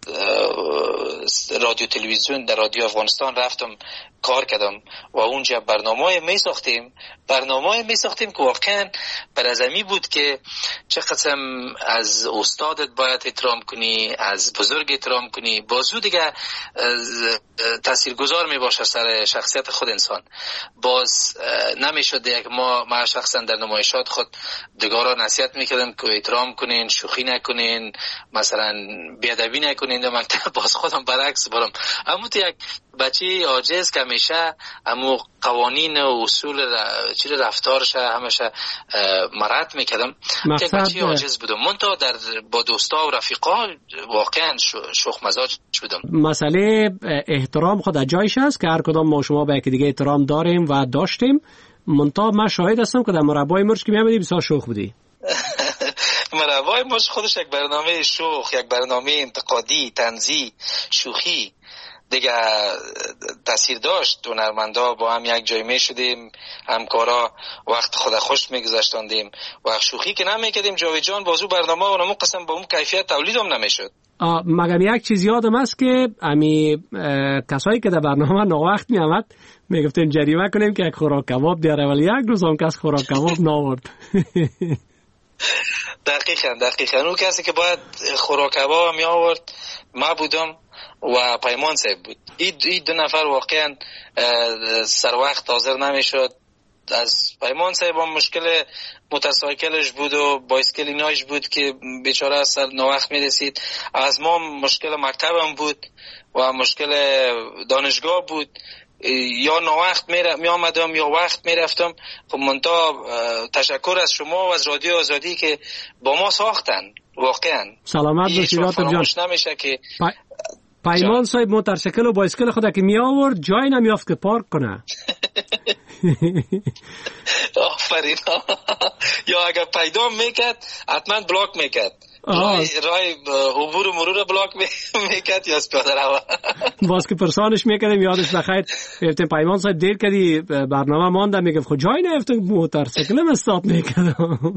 رادیو تلویزیون در رادیو افغانستان رفتم کار کردم و اونجا برنامه می ساختیم برنامه می ساختیم که واقعا بر از امی بود که چه قسم از استادت باید احترام کنی، از بزرگ احترام کنی، بازو دیگه تاثیرگذار می باشه سر شخصیت خود انسان. باز نمی شد یک ما ما شخصا در نمایشات خود دیگران نصیحت میکردم که احترام کنین، شوخی نکنین، مثلا بیادبی نکنین. در مکتب باز خودم برعکس برم. اما تو یک بچه عاجز که همیشه امو قوانین و اصول چیز رفتارش همیشه مرد میکردم که بچه عاجز بودم. من تا در با دوستا و رفیقا واقعا شوخ مزاج بودم.
مسئله احترام خود از جایش است که هر کدام ما شما به یکی دیگه احترام داریم و داشتیم. منتها من شاهد هستم که در مربای مرش که میامدی بسیار شوخ بودی.
مربای مرش خودش یک برنامه شوخ، یک برنامه انتقادی، طنزی، شوخی دیگه تاثیر داشت. هنرمندا با هم یک جای می شدیم، همکارا وقت خود خوش میگذاشتاندیم و شوخی که نمیکردیم. جاوید جان بازو برنامه اونمو قسم با اون کیفیت تولید هم نمیشد.
مگم یک چیز یادم است که امی کسایی که در برنامه ناوقت می آمد می گفتیم جریمه کنیم که یک خوراک کباب دیاره، ولی یک روز هم کس خوراک کباب ناورد.
دقیقاً دقیقاً اون کسی که باید خوراک کباب می آورد ما بودم و پیمان صاحب بود. این دو نفر واقعا سر وقت حاضر نمیشد. از پیمان صاحب هم مشکل موتورسایکلش بود و بایسکل ایناش بود که بیچاره سر ناوقت میرسید. از ما مشکل مکتبم بود و مشکل دانشگاه بود. یا ناوقت می آمدم یا وقت می رفتم. خب منتها تشکر از شما و از رادیو آزادی که با ما ساختن. واقعا
سلامت باشید راتب جان.
نمیشه که
پیمان صاحب موتورسایکل و بایسکل خود که می آورد جای نمیافت که پارک کنه.
آفرین. یا اگر پیدا میکرد حتما بلاک میکرد. رای رای عبور و مرور بلاک میکرد یا پیاده رو.
باز که پرسانش میکردیم یادش بخیر گفتیم پیمان صاحب دیر کردی برنامه مانده، میگفت خب جای نیافت موتورسایکلم استاپ میکردم.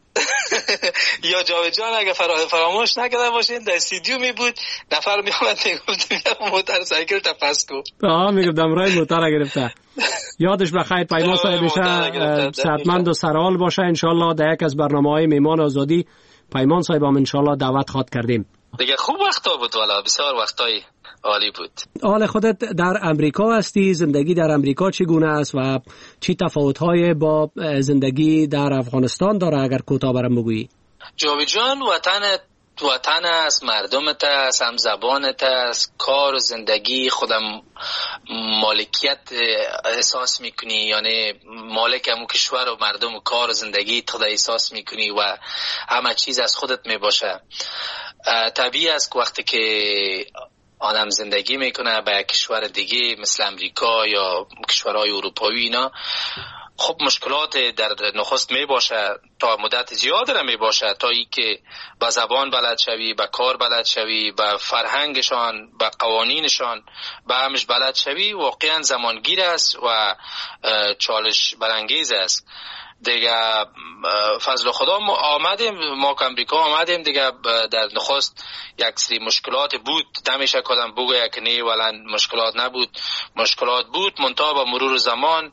یا جاوید جان اگه فراموش نکرده باشین در استودیو می بود نفر می اومد میگفت موتورسایکل تا پس کو.
آها میگفتم رای موتور گرفته. یادش بخیر پیمان صاحب میشه صحتمند و سرحال باشه ان شاء الله. در یک از برنامه‌های میهمان آزادی پیمان صاحب هم ان شاء الله دعوت خواد کردیم.
دیگه خوب وقتا بود والا، بسیار وقتای عالی بود.
حال خودت در امریکا هستی، زندگی در امریکا چگونه است و چی تفاوت‌های با زندگی در افغانستان داره اگر کوتاه برام بگویی؟
جاوید جان وطنت وطن است، مردمت است، هم زبانت است، کار و زندگی خودم مالکیت احساس میکنی، یعنی مالک همون کشور و مردم و کار و زندگی خود احساس میکنی و همه چیز از خودت میباشه. طبیعی است که وقتی که آدم زندگی میکنه به کشور دیگه مثل امریکا یا کشورهای اروپایی اینا، خب مشکلات در نخست می باشه، تا مدت زیاد را می باشه، تا ای که با زبان بلد شوی، با کار بلد شوی، با فرهنگشان، با قوانینشان با همش بلد شوی، واقعا زمانگیر است و چالش برانگیز است. دیگه فضل خدا ما آمدیم، ما که امریکا آمدیم دیگه در نخست یک سری مشکلات بود، نمیشه کدام بگویه که نه ولن مشکلات نبود، مشکلات بود، منتها با مرور زمان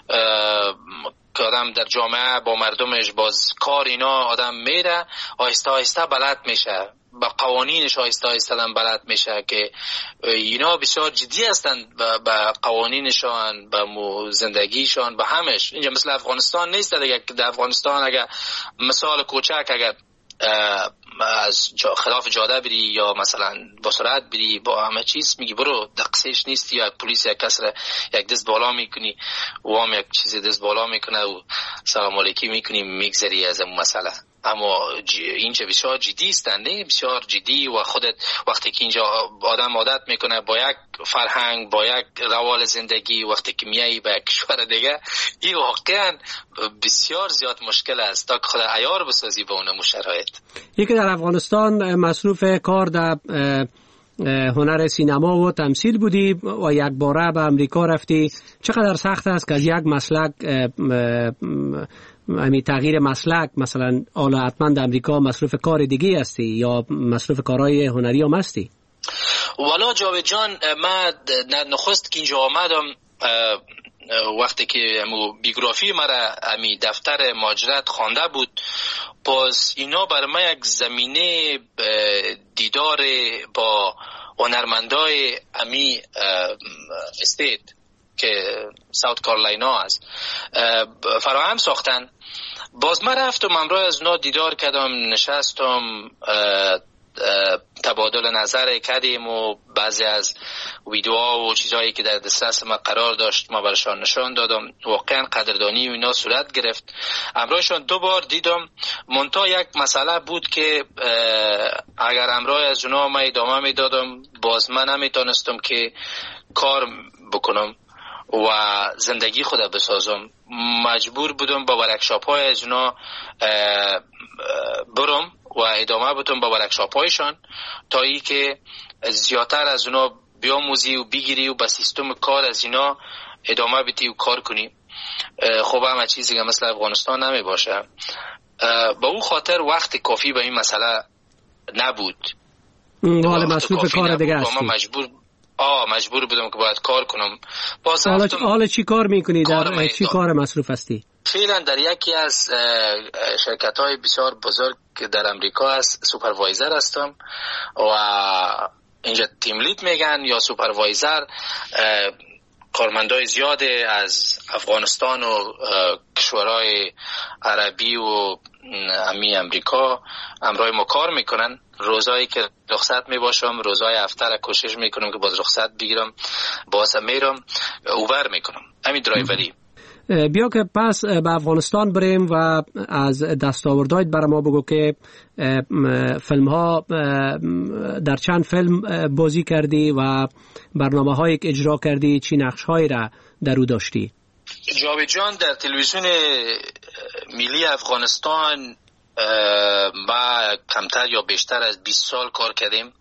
که آدم در جامعه با مردمش باز کار اینا آدم میره، آهسته آهسته بلد میشه، با قوانینش آهسته آهسته بلد میشه که اینا بسیار جدی هستن با قوانینشان، با زندگیشان، با همش. اینجا مثل افغانستان نیست دیگه. در افغانستان اگر مثال کوچک اگر از جا خلاف جاده بری یا مثلا با سرعت بری با همه چیز میگی برو، دقیقش نیستی، یا پلیس یک کس را یک دست بالا میکنی و هم یک چیزی دست بالا میکنه و سلام علیکی میکنی میگذری از اون مسئله. اما اینجا بسیار جدی استند، بسیار جدی و خودت وقتی که اینجا آدم عادت میکنه با یک فرهنگ، با یک روال زندگی، وقتی که میایی به کشور دیگه این واقعا بسیار زیاد مشکل است تا خود عیار بسازی به اون شرایط.
یکی در افغانستان مصروف کار در هنر سینما و تمثیل بودی و یک باره به امریکا رفتی. چقدر سخت است که از یک مسلک امی تغییر مسلک، مثلا حالا حتما در امریکا مصروف کار دیگه هستی یا مصروف کارهای هنری هم هستی؟
والا جاوید جان، من نخست که اینجا آمدم وقتی که بیوگرافی مرا امی دفتر مهاجرت خوانده بود، باز اینا برای من یک زمینه دیدار با هنرمندای امی استیت که ساوت کارولاینا است فراهم ساختن. باز من رفتم امروز از اونا دیدار کردم، نشستم تبادل نظر کردیم و بعضی از ویدیوها و چیزهایی که در دسترس ما قرار داشت ما برشان نشان دادم. واقعا قدردانی و اینا صورت گرفت. امروزشان دو بار دیدم. منتها یک مسئله بود که اگر امروز از اونا ما ادامه میدادم باز من نمیتونستم که کار بکنم و زندگی خود بسازم. مجبور بودم با ورکشاپ های از اونا برم و ادامه بدم با ورکشاپ هایشان تا ای که زیادتر از اونا بیاموزی و بگیری و با سیستم کار از اینا ادامه بدی و کار کنی. خب همه چیزی که مثل افغانستان نمی باشه. با اون خاطر وقت کافی به این مسئله نبود.
حالا مصروف کار دیگه هستی.
مجبور آه مجبور بودم که باید کار کنم.
حالا حالا چی کار میکنی؟ در چی کار مصروف هستی؟
فعلا در یکی از شرکت های بسیار بزرگ که در امریکا هست سوپروایزر هستم و اینجا تیم لید میگن یا سوپروایزر. کارمندای زیاده از افغانستان و کشورهای عربی و امی امریکا امرای ما کار میکنن. روزایی که رخصت میباشم روزای هفته را کوشش میکنم که باز رخصت بگیرم، باز میرم اوبر میکنم. همین درایوری.
بیا که پس به افغانستان بریم و از دستاوردهایت برای ما بگو که فیلم ها در چند فیلم بازی کردی و برنامه هایی که اجرا کردی چی نقش هایی را در او داشتی؟
جاوید جان در تلویزیون ملی افغانستان ما کمتر یا بیشتر از بیست سال کار کردیم.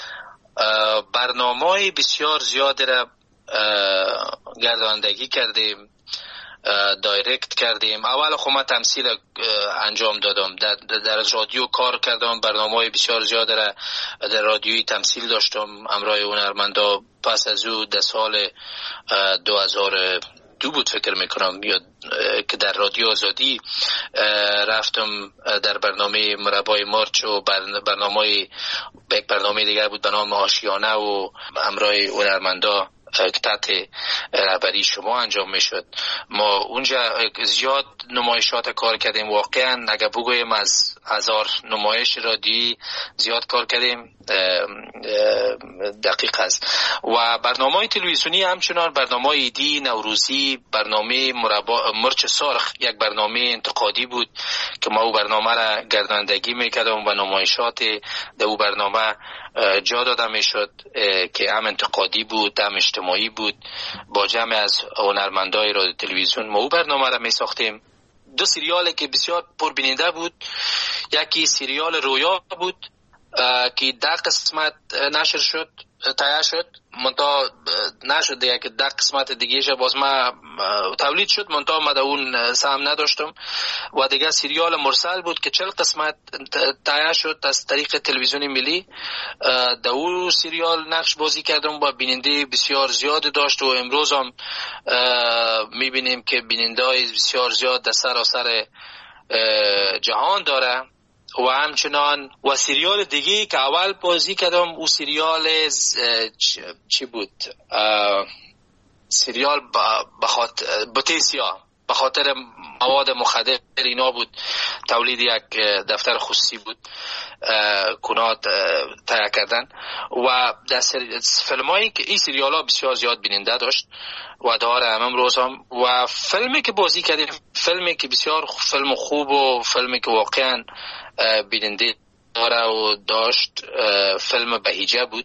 برنامه بسیار زیاد را گرداندگی کردیم، دایرکت کردیم. اول خب من تمثیل انجام دادم، در, در رادیو کار کردم، برنامه‌های بسیار زیاد را در رادیویی تمثیل داشتم امرای هنرمندا. پس از او در سال دو هزار دو بود فکر میکنم یا که در رادیو آزادی رفتم در برنامه مربای مارچ و برنامه یک برنامه دیگر بود به نام آشیانه و امرای هنرمندا که تحت رهبری شما انجام میشد. ما اونجا زیاد نمایشات کار کردیم. واقعا اگر بگویم از هزار نمایش رادیویی زیاد کار کردیم دقیق است. و برنامه تلویزیونی همچنان برنامه ایدی نوروزی، برنامه مربا مرچ سرخ یک برنامه انتقادی بود که ما او برنامه را گرداندگی میکردم و نمایشات در او برنامه جا داده میشد که هم انتقادی بود هم اجتماعی بود. با جمع از هنرمندای رادیو تلویزیون ما او برنامه را می ساختیم. دو سریالی که بسیار پربیننده بود، یکی سریال رویا بود که ده قسمت نشر شد تایید شد، منتها نشد یک ده قسمت دیگه باز ما تولید شد، منتها ما در اون سهم نداشتم. و دیگه سریال مرسل بود که چهل قسمت تایید شد از طریق تلویزیون ملی. در اون سریال نقش بازی کردم و بیننده بسیار زیاد داشت و امروز هم میبینیم که بیننده های بسیار زیاد در سراسر جهان داره. و همچنان و سریال دیگه که اول بازی کردم او سریال چی بود؟ سریال بخاطر بوتیسیا به خاطر مواد مخدر اینا بود. تولید یک دفتر خصوصی بود کنات تهیه کردن و در فیلمایی که این سریال ها بسیار زیاد بیننده داشت و داره همم روز هم. و فیلمی که بازی کردیم فیلمی که بسیار فیلم خوب و فیلمی که واقعا بیننده داره و داشت فیلم بهیجه بود.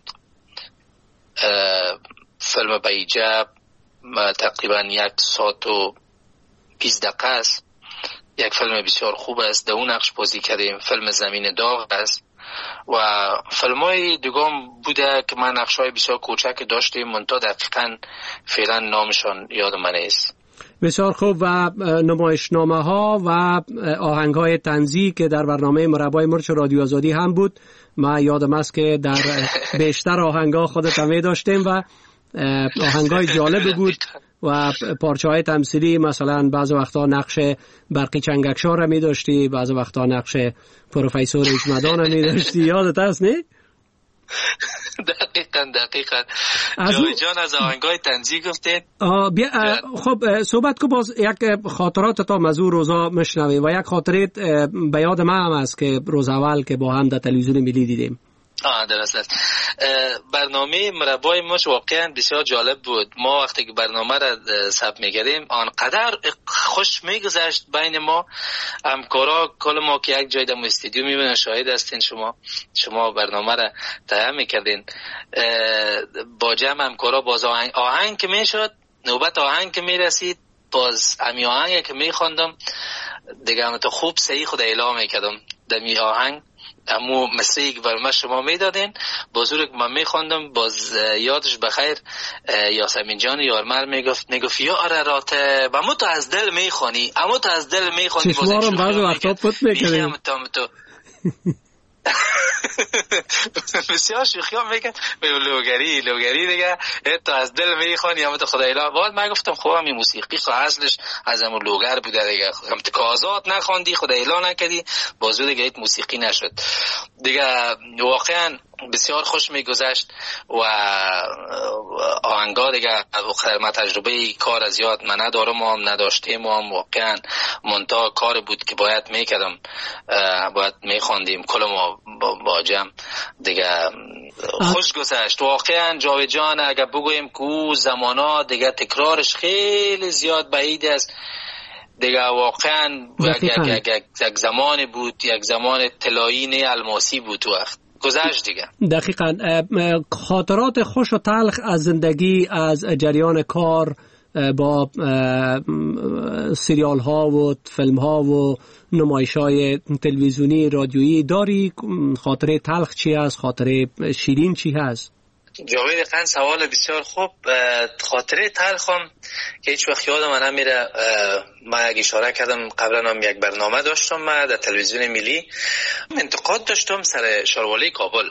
فیلم بهیجه تقریبا یک ساعت و بیست دقیقه است. یک فیلم بسیار خوب است. در اون نقش بازی کردیم. فیلم زمین داغ است و فیلم های دیگم بوده که من نقش های بسیار کوچک داشتیم منتها دقیقا فعلا نامشان یاد من است.
بسیار خوب. و نمایشنامه ها و آهنگ های طنزی که در برنامه مربای مرچ رادیو آزادی هم بود، ما یادم است که در بیشتر آهنگ ها خودت هم داشتیم و آهنگ های جالب بود و پارچه های تمثیلی، مثلا بعض وقتا نقش برقی چنگکشار را می داشتی، بعض وقتا نقش پروفیسور اجمدان را می داشتی. یادت هست نه؟
دقیقاً دقیقاً جای جان از آهنگای طنزی گفتید.
خب صحبت کو باز یک خاطرات تا مزور روزا مشنویم و یک خاطرت به یاد من هم است که روز اول که با هم در تلویزیون ملی دیدیم.
آه درست است. برنامه مربای ما واقعا بسیار جالب بود. ما وقتی که برنامه را ثبت می‌کردیم آنقدر خوش می‌گذشت بین ما همکارا، کل ما که یک جای در استودیو می‌بینن، شاهد هستین شما شما برنامه را تهیه می‌کردین با جمع همکارا. باز آهنگ آهنگ که میشد، نوبت آهنگ که میرسید، باز امی آهنگ که می‌خواندم دیگه هم تو خوب صحیح خود اعلام می‌کردم دمی آهنگ امو مسیح که برای شما میدادین بزرگ من میخواندم. باز یادش بخیر یاسمین جان یارمر میگفت میگفت یا ارارات بمو تو از دل میخوانی، امو تو از دل میخوانی.
چشمارم بعض وقتا پت میکنیم
بسیار شوخی ها میکن لوگری لوگری دیگه تو از دل میخوانی اما تو خدای لا. بعد من گفتم خب همین موسیقی خب اصلش از همون لوگر بوده دیگه، هم تکازات نخوندی خدای لا نکردی بازو دیگه ایت موسیقی نشد دیگه. واقعا بسیار خوش میگذشت و آهنگا دیگه ما تجربه کار از یاد من ندارم و هم نداشتیم و هم واقعا منتها کار بود که باید میکردم، باید میخوندیم کل ما با جمع دیگه. خوش گذشت واقعا. جاوید جان اگر بگویم که او زمانا دیگه تکرارش خیلی زیاد بعید است دیگه، واقعا یک یک زمان بود، یک زمان طلایی نه الماسی بود وقت گذشت دیگه.
دقیقاً. خاطرات خوش و تلخ از زندگی، از جریان کار با سریال ها و فیلم ها و نمایش های تلویزیونی رادیویی داری؟ خاطره تلخ چی هست؟ خاطره شیرین چی هست؟
جاوید خان سوال بسیار خوب. خاطره تلخم که هیچ وقت یادم نمیره، من یک اشاره کردم قبلا هم یک برنامه داشتم من در تلویزیون ملی، انتقاد داشتم سر شاروالی کابل.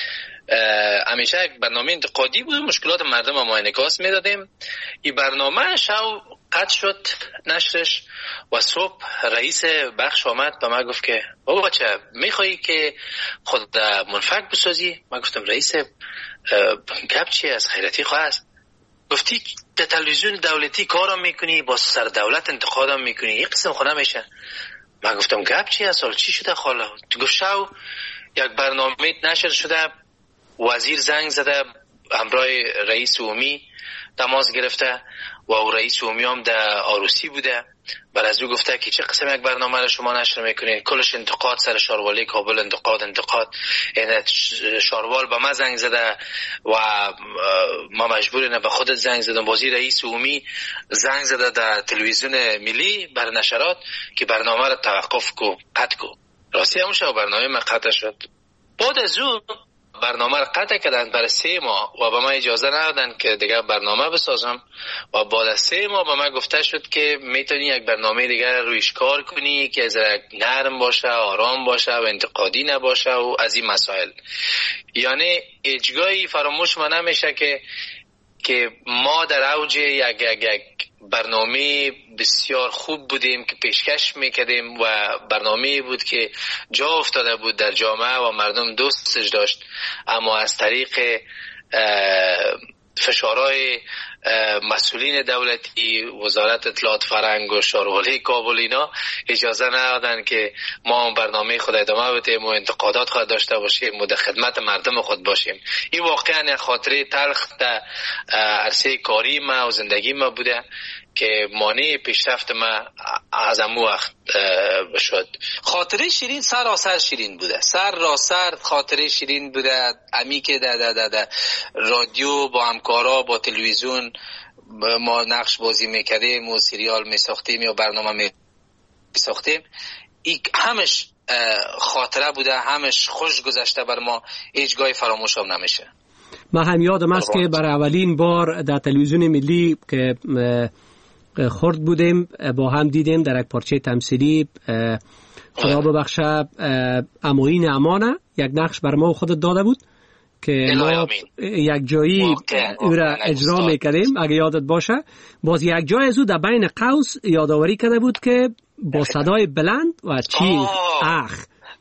همیشه یک برنامه انتقادی بود، مشکلات مردم ما انعکاس میدادیم. این برنامه شو قطع شد نشرش و صبح رئیس بخش آمد به من گفت که بابا بچه میخوایی که خود منفک بسازی؟ من گفتم رئیس گپ چی از خیرتی خواه است؟ گفتی در تلویزیون دولتی کارم میکنی، با سر دولت انتقادم میکنی، یک قسم خونه میشه. من گفتم گپ چی است؟ چی شده خاله؟ تو گفت شو یک برنامه نشر شده، وزیر زنگ زده همراه رئیس عمومی تماس گرفته و او رئیس عمومی هم در آروسی بوده. بعد از او گفته که چه قسم یک برنامه را شما نشر میکنین؟ کلش انتقاد سر شاروالی کابل، انتقاد انتقاد. این شاروال به ما زنگ زده و ما مجبوریم به خودت زنگ زدم. بازی رئیس عمومی زنگ زده در تلویزیون ملی بر نشرات که برنامه را توقف کو، قطع کو. راستی همون شو برنامه ما قطع شد. بعد از او برنامه را قطع کردن برای سه ماه و به من اجازه ندادن که دیگه برنامه بسازم و بعد از سه ماه به من گفته شد که میتونی یک برنامه دیگه رویش کار کنی که ذره نرم باشه، آرام باشه و انتقادی نباشه و از این مسائل. یعنی هیچگاهی فراموش ما نمیشه که که ما در اوج یک یک یک برنامه بسیار خوب بودیم که پیشکش میکردیم و برنامه بود که جا افتاده بود در جامعه و مردم دوستش داشت، اما از طریق فشارهای مسئولین دولتی، وزارت اطلاعات فرهنگ و شاروالی کابل اینا اجازه ندادن که ما اون برنامه خود ادامه بدیم و انتقادات خود داشته باشیم و در خدمت مردم خود باشیم. این واقعا خاطره تلخ در عرصه کاری ما و زندگی ما بوده که مانع پیشرفت ما از امو وقت شد. خاطره شیرین سراسر شیرین بوده، سر را سر خاطره شیرین بوده. امی که در در در در رادیو با همکارا با تلویزیون ما نقش بازی میکردیم و سریال میساختیم یا برنامه میساختیم، این همش خاطره بوده، همش خوش گذشته بر ما، هیچ گاهی فراموش هم نمیشه.
من هم یادم است که برای اولین بار در تلویزیون ملی که خورد بودیم با هم دیدیم در یک پارچه تمثیلی، خدا ببخشه اموین امانه یک نقش بر ما خودت داده بود که ما یک جایی او را اجرا میکردیم اگه یادت باشه. باز یک جای از او در بین قوس یادآوری کرده بود که با صدای بلند و چی اخ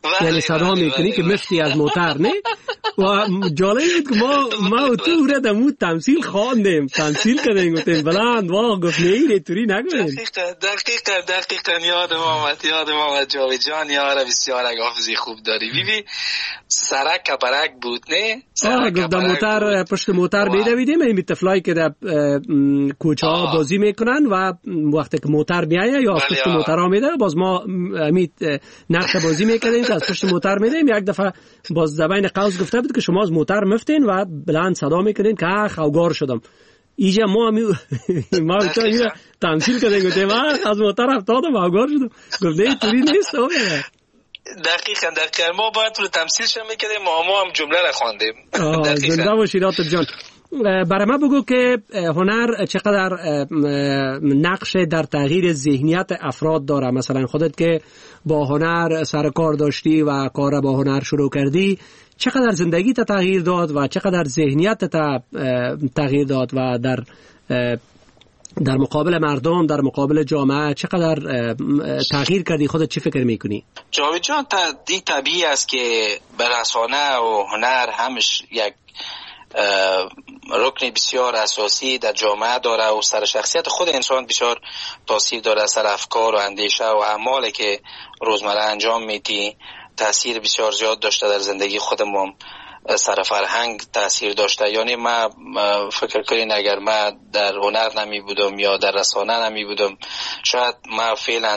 یعنی صدا میکنی که مفتی از موتر نه. و جالب بود که ما ما و تو را دمو تمثیل خواندیم، تمثیل کردیم، گفتیم بلند وا گفت نه توری نگویم.
دقیقاً دقیقاً دقیقاً یادم آمد یادم آمد جاوید جان یاره بسیار حافظی خوب داری. بیبی سرک کبرک بود نه؟
آه گفت موتر پشت موتر میدویدیم، این طفلایی که در کوچه ها بازی میکنن و وقتی که موتر میایه یا از پشت موتر ها میده باز ما امید نقش بازی میکردیم که از پشت موتر میدیم. یک دفعه باز زبان قوس گفته بود که شما از موتر مفتین و بلند صدا میکنین که اخ اوگار شدم. اینجا ما می ما تا اینجا تمثیل کردیم گفتیم از موتر افتادم اوگار شدم. گفت نه توری نیست.
دقیقاً دقیقاً ما باید رو تمثیلش میکردیم ما ما هم جمله را خواندیم.
زنده باشی راتب جان. برای ما بگو که هنر چقدر نقش در تغییر ذهنیت افراد داره. مثلا خودت که با هنر سر کار داشتی و کار با هنر شروع کردی، چقدر زندگی تا تغییر داد و چقدر ذهنیت تا تغییر داد و در در مقابل مردم، در مقابل جامعه چقدر تغییر کردی؟ خودت چی فکر میکنی؟
جاوید جان دی طبیعی است که رسانه و هنر همش یک رکن بسیار اساسی در جامعه داره و سر شخصیت خود انسان بسیار تاثیر داره، سر افکار و اندیشه و اعمالی که روزمره انجام میدی تاثیر بسیار زیاد داشته در زندگی خودمون، سر فرهنگ تاثیر داشته. یعنی ما فکر کنین اگر ما در هنر نمی بودم یا در رسانه نمی بودم شاید ما فعلا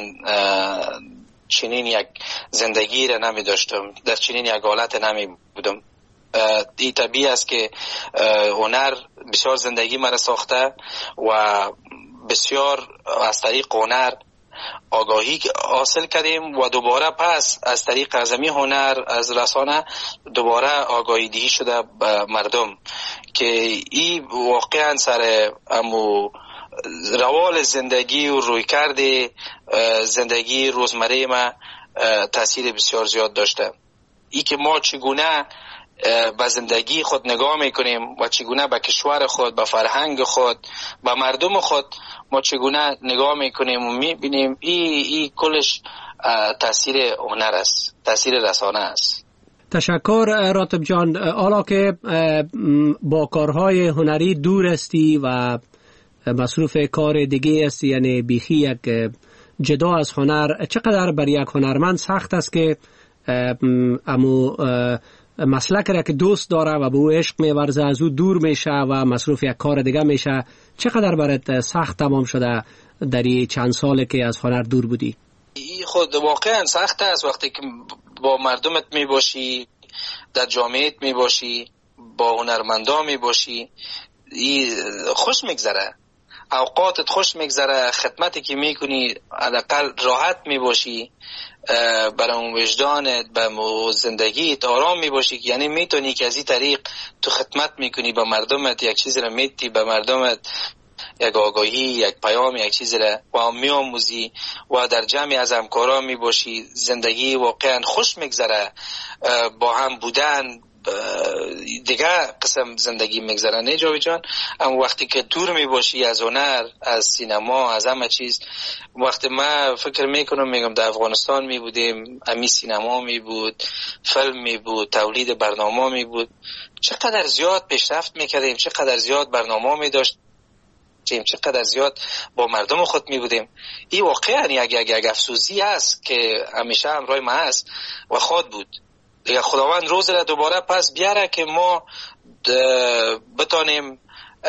چنین یک زندگی را نمی داشتم، در چنین یک حالت نمی بودم. این طبیعی است که هنر بسیار زندگی مرا ساخته و بسیار از طریق هنر آگاهی حاصل کردیم و دوباره پس از طریق ازمی هنر از رسانه دوباره آگاهی دهی شده به مردم که این واقعا سر امو روال زندگی و رویکرد زندگی روزمره ما تاثیر بسیار زیاد داشته. ای که ما چگونه به زندگی خود نگاه میکنیم و چگونه به کشور خود، به فرهنگ خود، به مردم خود ما چگونه نگاه میکنیم و میبینیم ای ای کلش تاثیر هنر است، تاثیر رسانه است.
تشکر راتب جان. حالا که با کارهای هنری دور استی و مصروف کار دیگه استی، یعنی بیخی یک جدا از هنر، چقدر برای یک هنرمند سخت است که امو مسلک را که دوست داره و به او عشق می‌ورزه از او دور میشه و مصروف یک کار دیگه میشه، چقدر برات سخت تمام شده در این چند ساله که از هنر دور بودی؟
خود واقعا سخت است وقتی که با مردمت میباشی، در جامعهت میباشی، با هنرمندان میباشی، خوش میگذره، اوقاتت خوش میگذره، خدمتی که میکنی حداقل راحت میباشی، برای اون وجدانت به زندگیت آرام میباشی، یعنی میتونی که از این طریق تو خدمت میکنی به مردمت، یک چیزی را میدی به مردمت، یک آگاهی، یک پیام، یک چیزی را و میآموزی و در جمعی از همکاران میباشی. زندگی واقعا خوش میگذره، با هم بودن دیگه قسم زندگی میگذره. نه جاوید جان؟ اما وقتی که دور میباشی از هنر، از سینما، از همه چیز، وقتی ما فکر میکنم میگم در افغانستان میبودیم، امی سینما میبود، فیلم میبود، تولید برنامه میبود، چقدر زیاد پیشرفت میکردیم، چقدر زیاد برنامه میداشت، چقدر زیاد با مردم خود می بودیم. این واقعا یک یک یک افسوسی است که همیشه همراه ما است و خود بود. دیگه خداوند روز را دوباره پس بیاره که ما بتانیم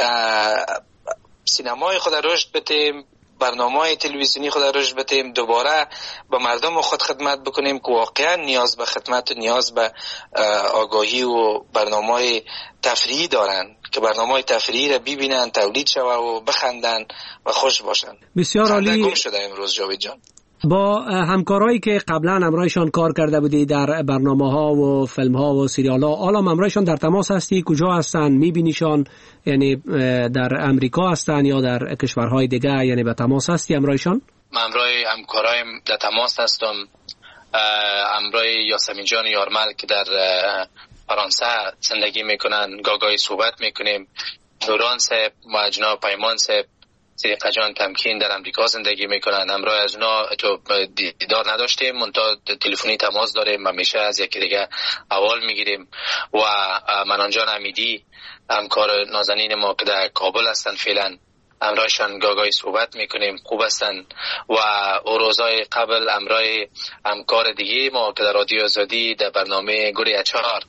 سینمای خود رشد بدیم، برنامه‌های تلویزیونی خود رشد بدیم، دوباره به مردم خود خدمت بکنیم که واقعا نیاز به خدمت و نیاز به آگاهی و برنامه‌های تفریحی دارن، که برنامه‌های تفریحی را ببینن، تولید شوه و بخندن و خوش باشن.
بسیار عالی.
گم شده امروز جاوید جان.
با همکارایی که قبلا همراهشان کار کرده بودی در برنامه‌ها و فیلم‌ها و سریال‌ها، حالا همراهشان در تماس هستی؟ کجا هستن؟ می‌بینیشان؟ یعنی در امریکا هستن یا در کشورهای دیگه؟ یعنی به تماس هستی همراهشان؟
من همراه همکارایم در تماس هستم. همراه یاسمین جان یارمل که در فرانسه زندگی میکنن، گاگای صحبت میکنیم. نوران صاحب و جناب پیمان صاحب صدیقه جان تمکین در امریکا زندگی میکنن. همراه از اونا تو دیدار نداشتیم، منتها تلفنی تماس داریم، همیشه از یکی دیگه احوال میگیریم. و منان جان امیدی همکار نازنین ما که در کابل هستن فعلا، همراهشان گاگای صحبت میکنیم، خوب هستن. و او روزای قبل همراه همکار دیگه ما که در رادیو آزادی در برنامه گوری اچار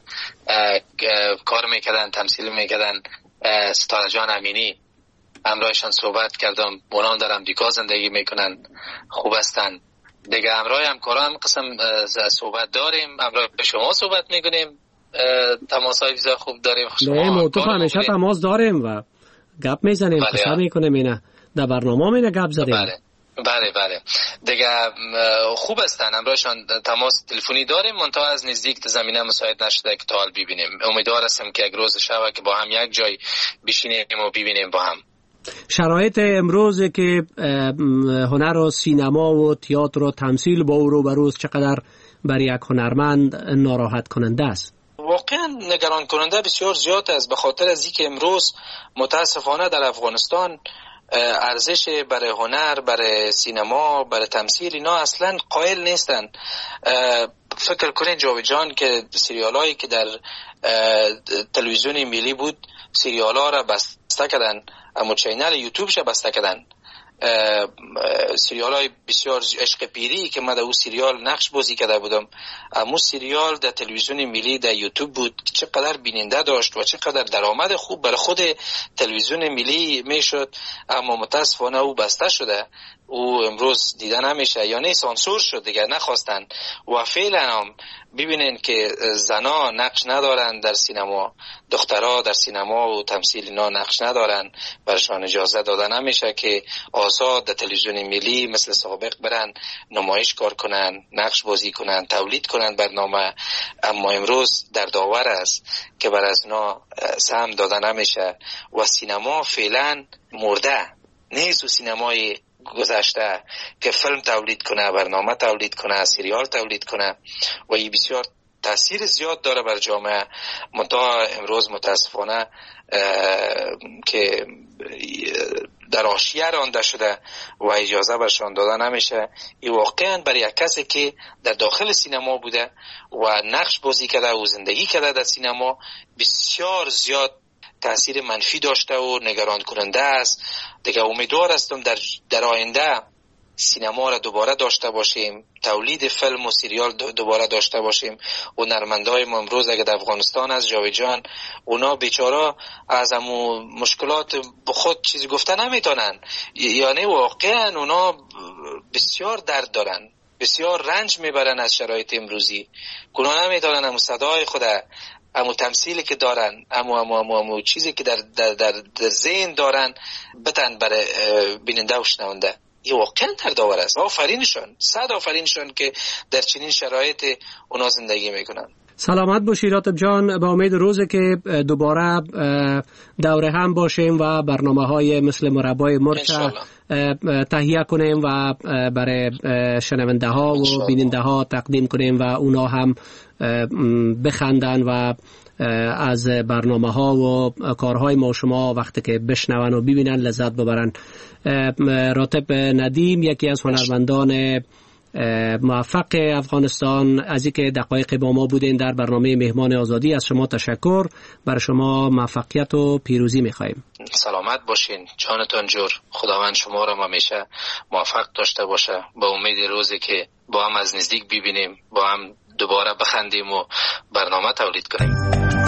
کار میکردن، تمثیل میکردن، ستاره جان امینی، همراهشان صحبت کردم. اونا در امریکا زندگی میکنن، خوب هستن. دیگه همراه همکاران قسم صحبت داریم، همراه شما صحبت میکنیم، تماس های ویزا خوب داریم.
نه موتو همیشه تماس داریم و گپ میزنیم، قصه میکنیم. اینه در برنامه اینه گپ زدیم.
بله بله بله دیگه خوب هستن، همراهشان تماس تلفنی داریم، منتها از نزدیک زمینه مساعد نشده که تا حال ببینیم. امیدوار هستم که یک روز شب که با هم یک جای بشینیم و ببینیم با هم.
شرایط امروز که هنر و سینما و تئاتر و تمثیل با او رو بروز چقدر برای یک هنرمند ناراحت کننده است؟
واقعا نگران کننده بسیار زیاد است، به خاطر از اینکه امروز متاسفانه در افغانستان ارزش برای هنر، برای سینما، برای تمثیل اینا اصلا قائل نیستن. فکر کنین جاوید جان که سریال هایی که در تلویزیون ملی بود سریال ها را بسته کردن، اما چینل یوتیوب شا بسته کردن. سریال های بسیار عشق پیری که من در اون سریال نقش بازی کرده بودم، اما سریال در تلویزیون ملی در یوتیوب بود که چقدر بیننده داشت و چقدر درآمد خوب برای خود تلویزیون ملی میشد، اما متاسفانه او بسته شده، او امروز دیده نمیشه، یعنی سانسور شد دیگه، نخواستن. و فعلا هم ببینین که زنا نقش ندارن در سینما، دخترها در سینما و تمثیل اینا نقش ندارن، برشان اجازه داده نمیشه که آزاد در تلویزیون ملی مثل سابق برن نمایش کار کنن، نقش بازی کنن، تولید کنن برنامه. اما امروز در داور است که بر از اینا سهم داده نمیشه و سینما فعلا مرده نیست. و سینمای گذشته که فیلم تولید کنه، برنامه تولید کنه، سریال تولید کنه و این بسیار تاثیر زیاد داره بر جامعه. منتها امروز متاسفانه که در حاشیه رانده شده و اجازه برشان داده نمیشه. این واقعا برای یک کسی که در داخل سینما بوده و نقش بازی کرده و زندگی کرده در سینما بسیار زیاد تأثیر منفی داشته و نگران کننده است. دیگه امیدوار هستم در در آینده سینما را دوباره داشته باشیم، تولید فیلم و سریال دوباره داشته باشیم. و هنرمندای ما امروز اگه در افغانستان از جاوید جان، اونا بیچاره از همو مشکلات خود چیزی گفته نمیتونن، یعنی واقعا اونا بسیار درد دارن، بسیار رنج میبرن از شرایط امروزی. اونا نمیتونن همو صدای خود، امو تمثیلی که دارن، امو امو امو, امو چیزی که در در در, در ذهن دارن بتن برای بیننده و شنونده. این واقعا دردآور است. آفرینشون، صد آفرینشون که در چنین شرایط اونا زندگی میکنن.
سلامت باشی راتب جان، با امید روزی که دوباره دوره هم باشیم و برنامه های مثل مربای مرچ تهیه کنیم و برای شنونده ها و بیننده ها تقدیم کنیم و اونا هم بخندن و از برنامه ها و کارهای ما شما وقتی که بشنون و ببینن لذت ببرن. راتب ندیم یکی از هنرمندان موفق افغانستان، از اینکه دقایق با ما بودین در برنامه مهمان آزادی، از شما تشکر. برای شما موفقیت و پیروزی می‌خوایم.
سلامت باشین، جانتان جور. خداوند شما را همیشه موفق داشته باشه. با امید روزی که با هم از نزدیک ببینیم، با هم دوباره بخندیم و برنامه تولید کنیم.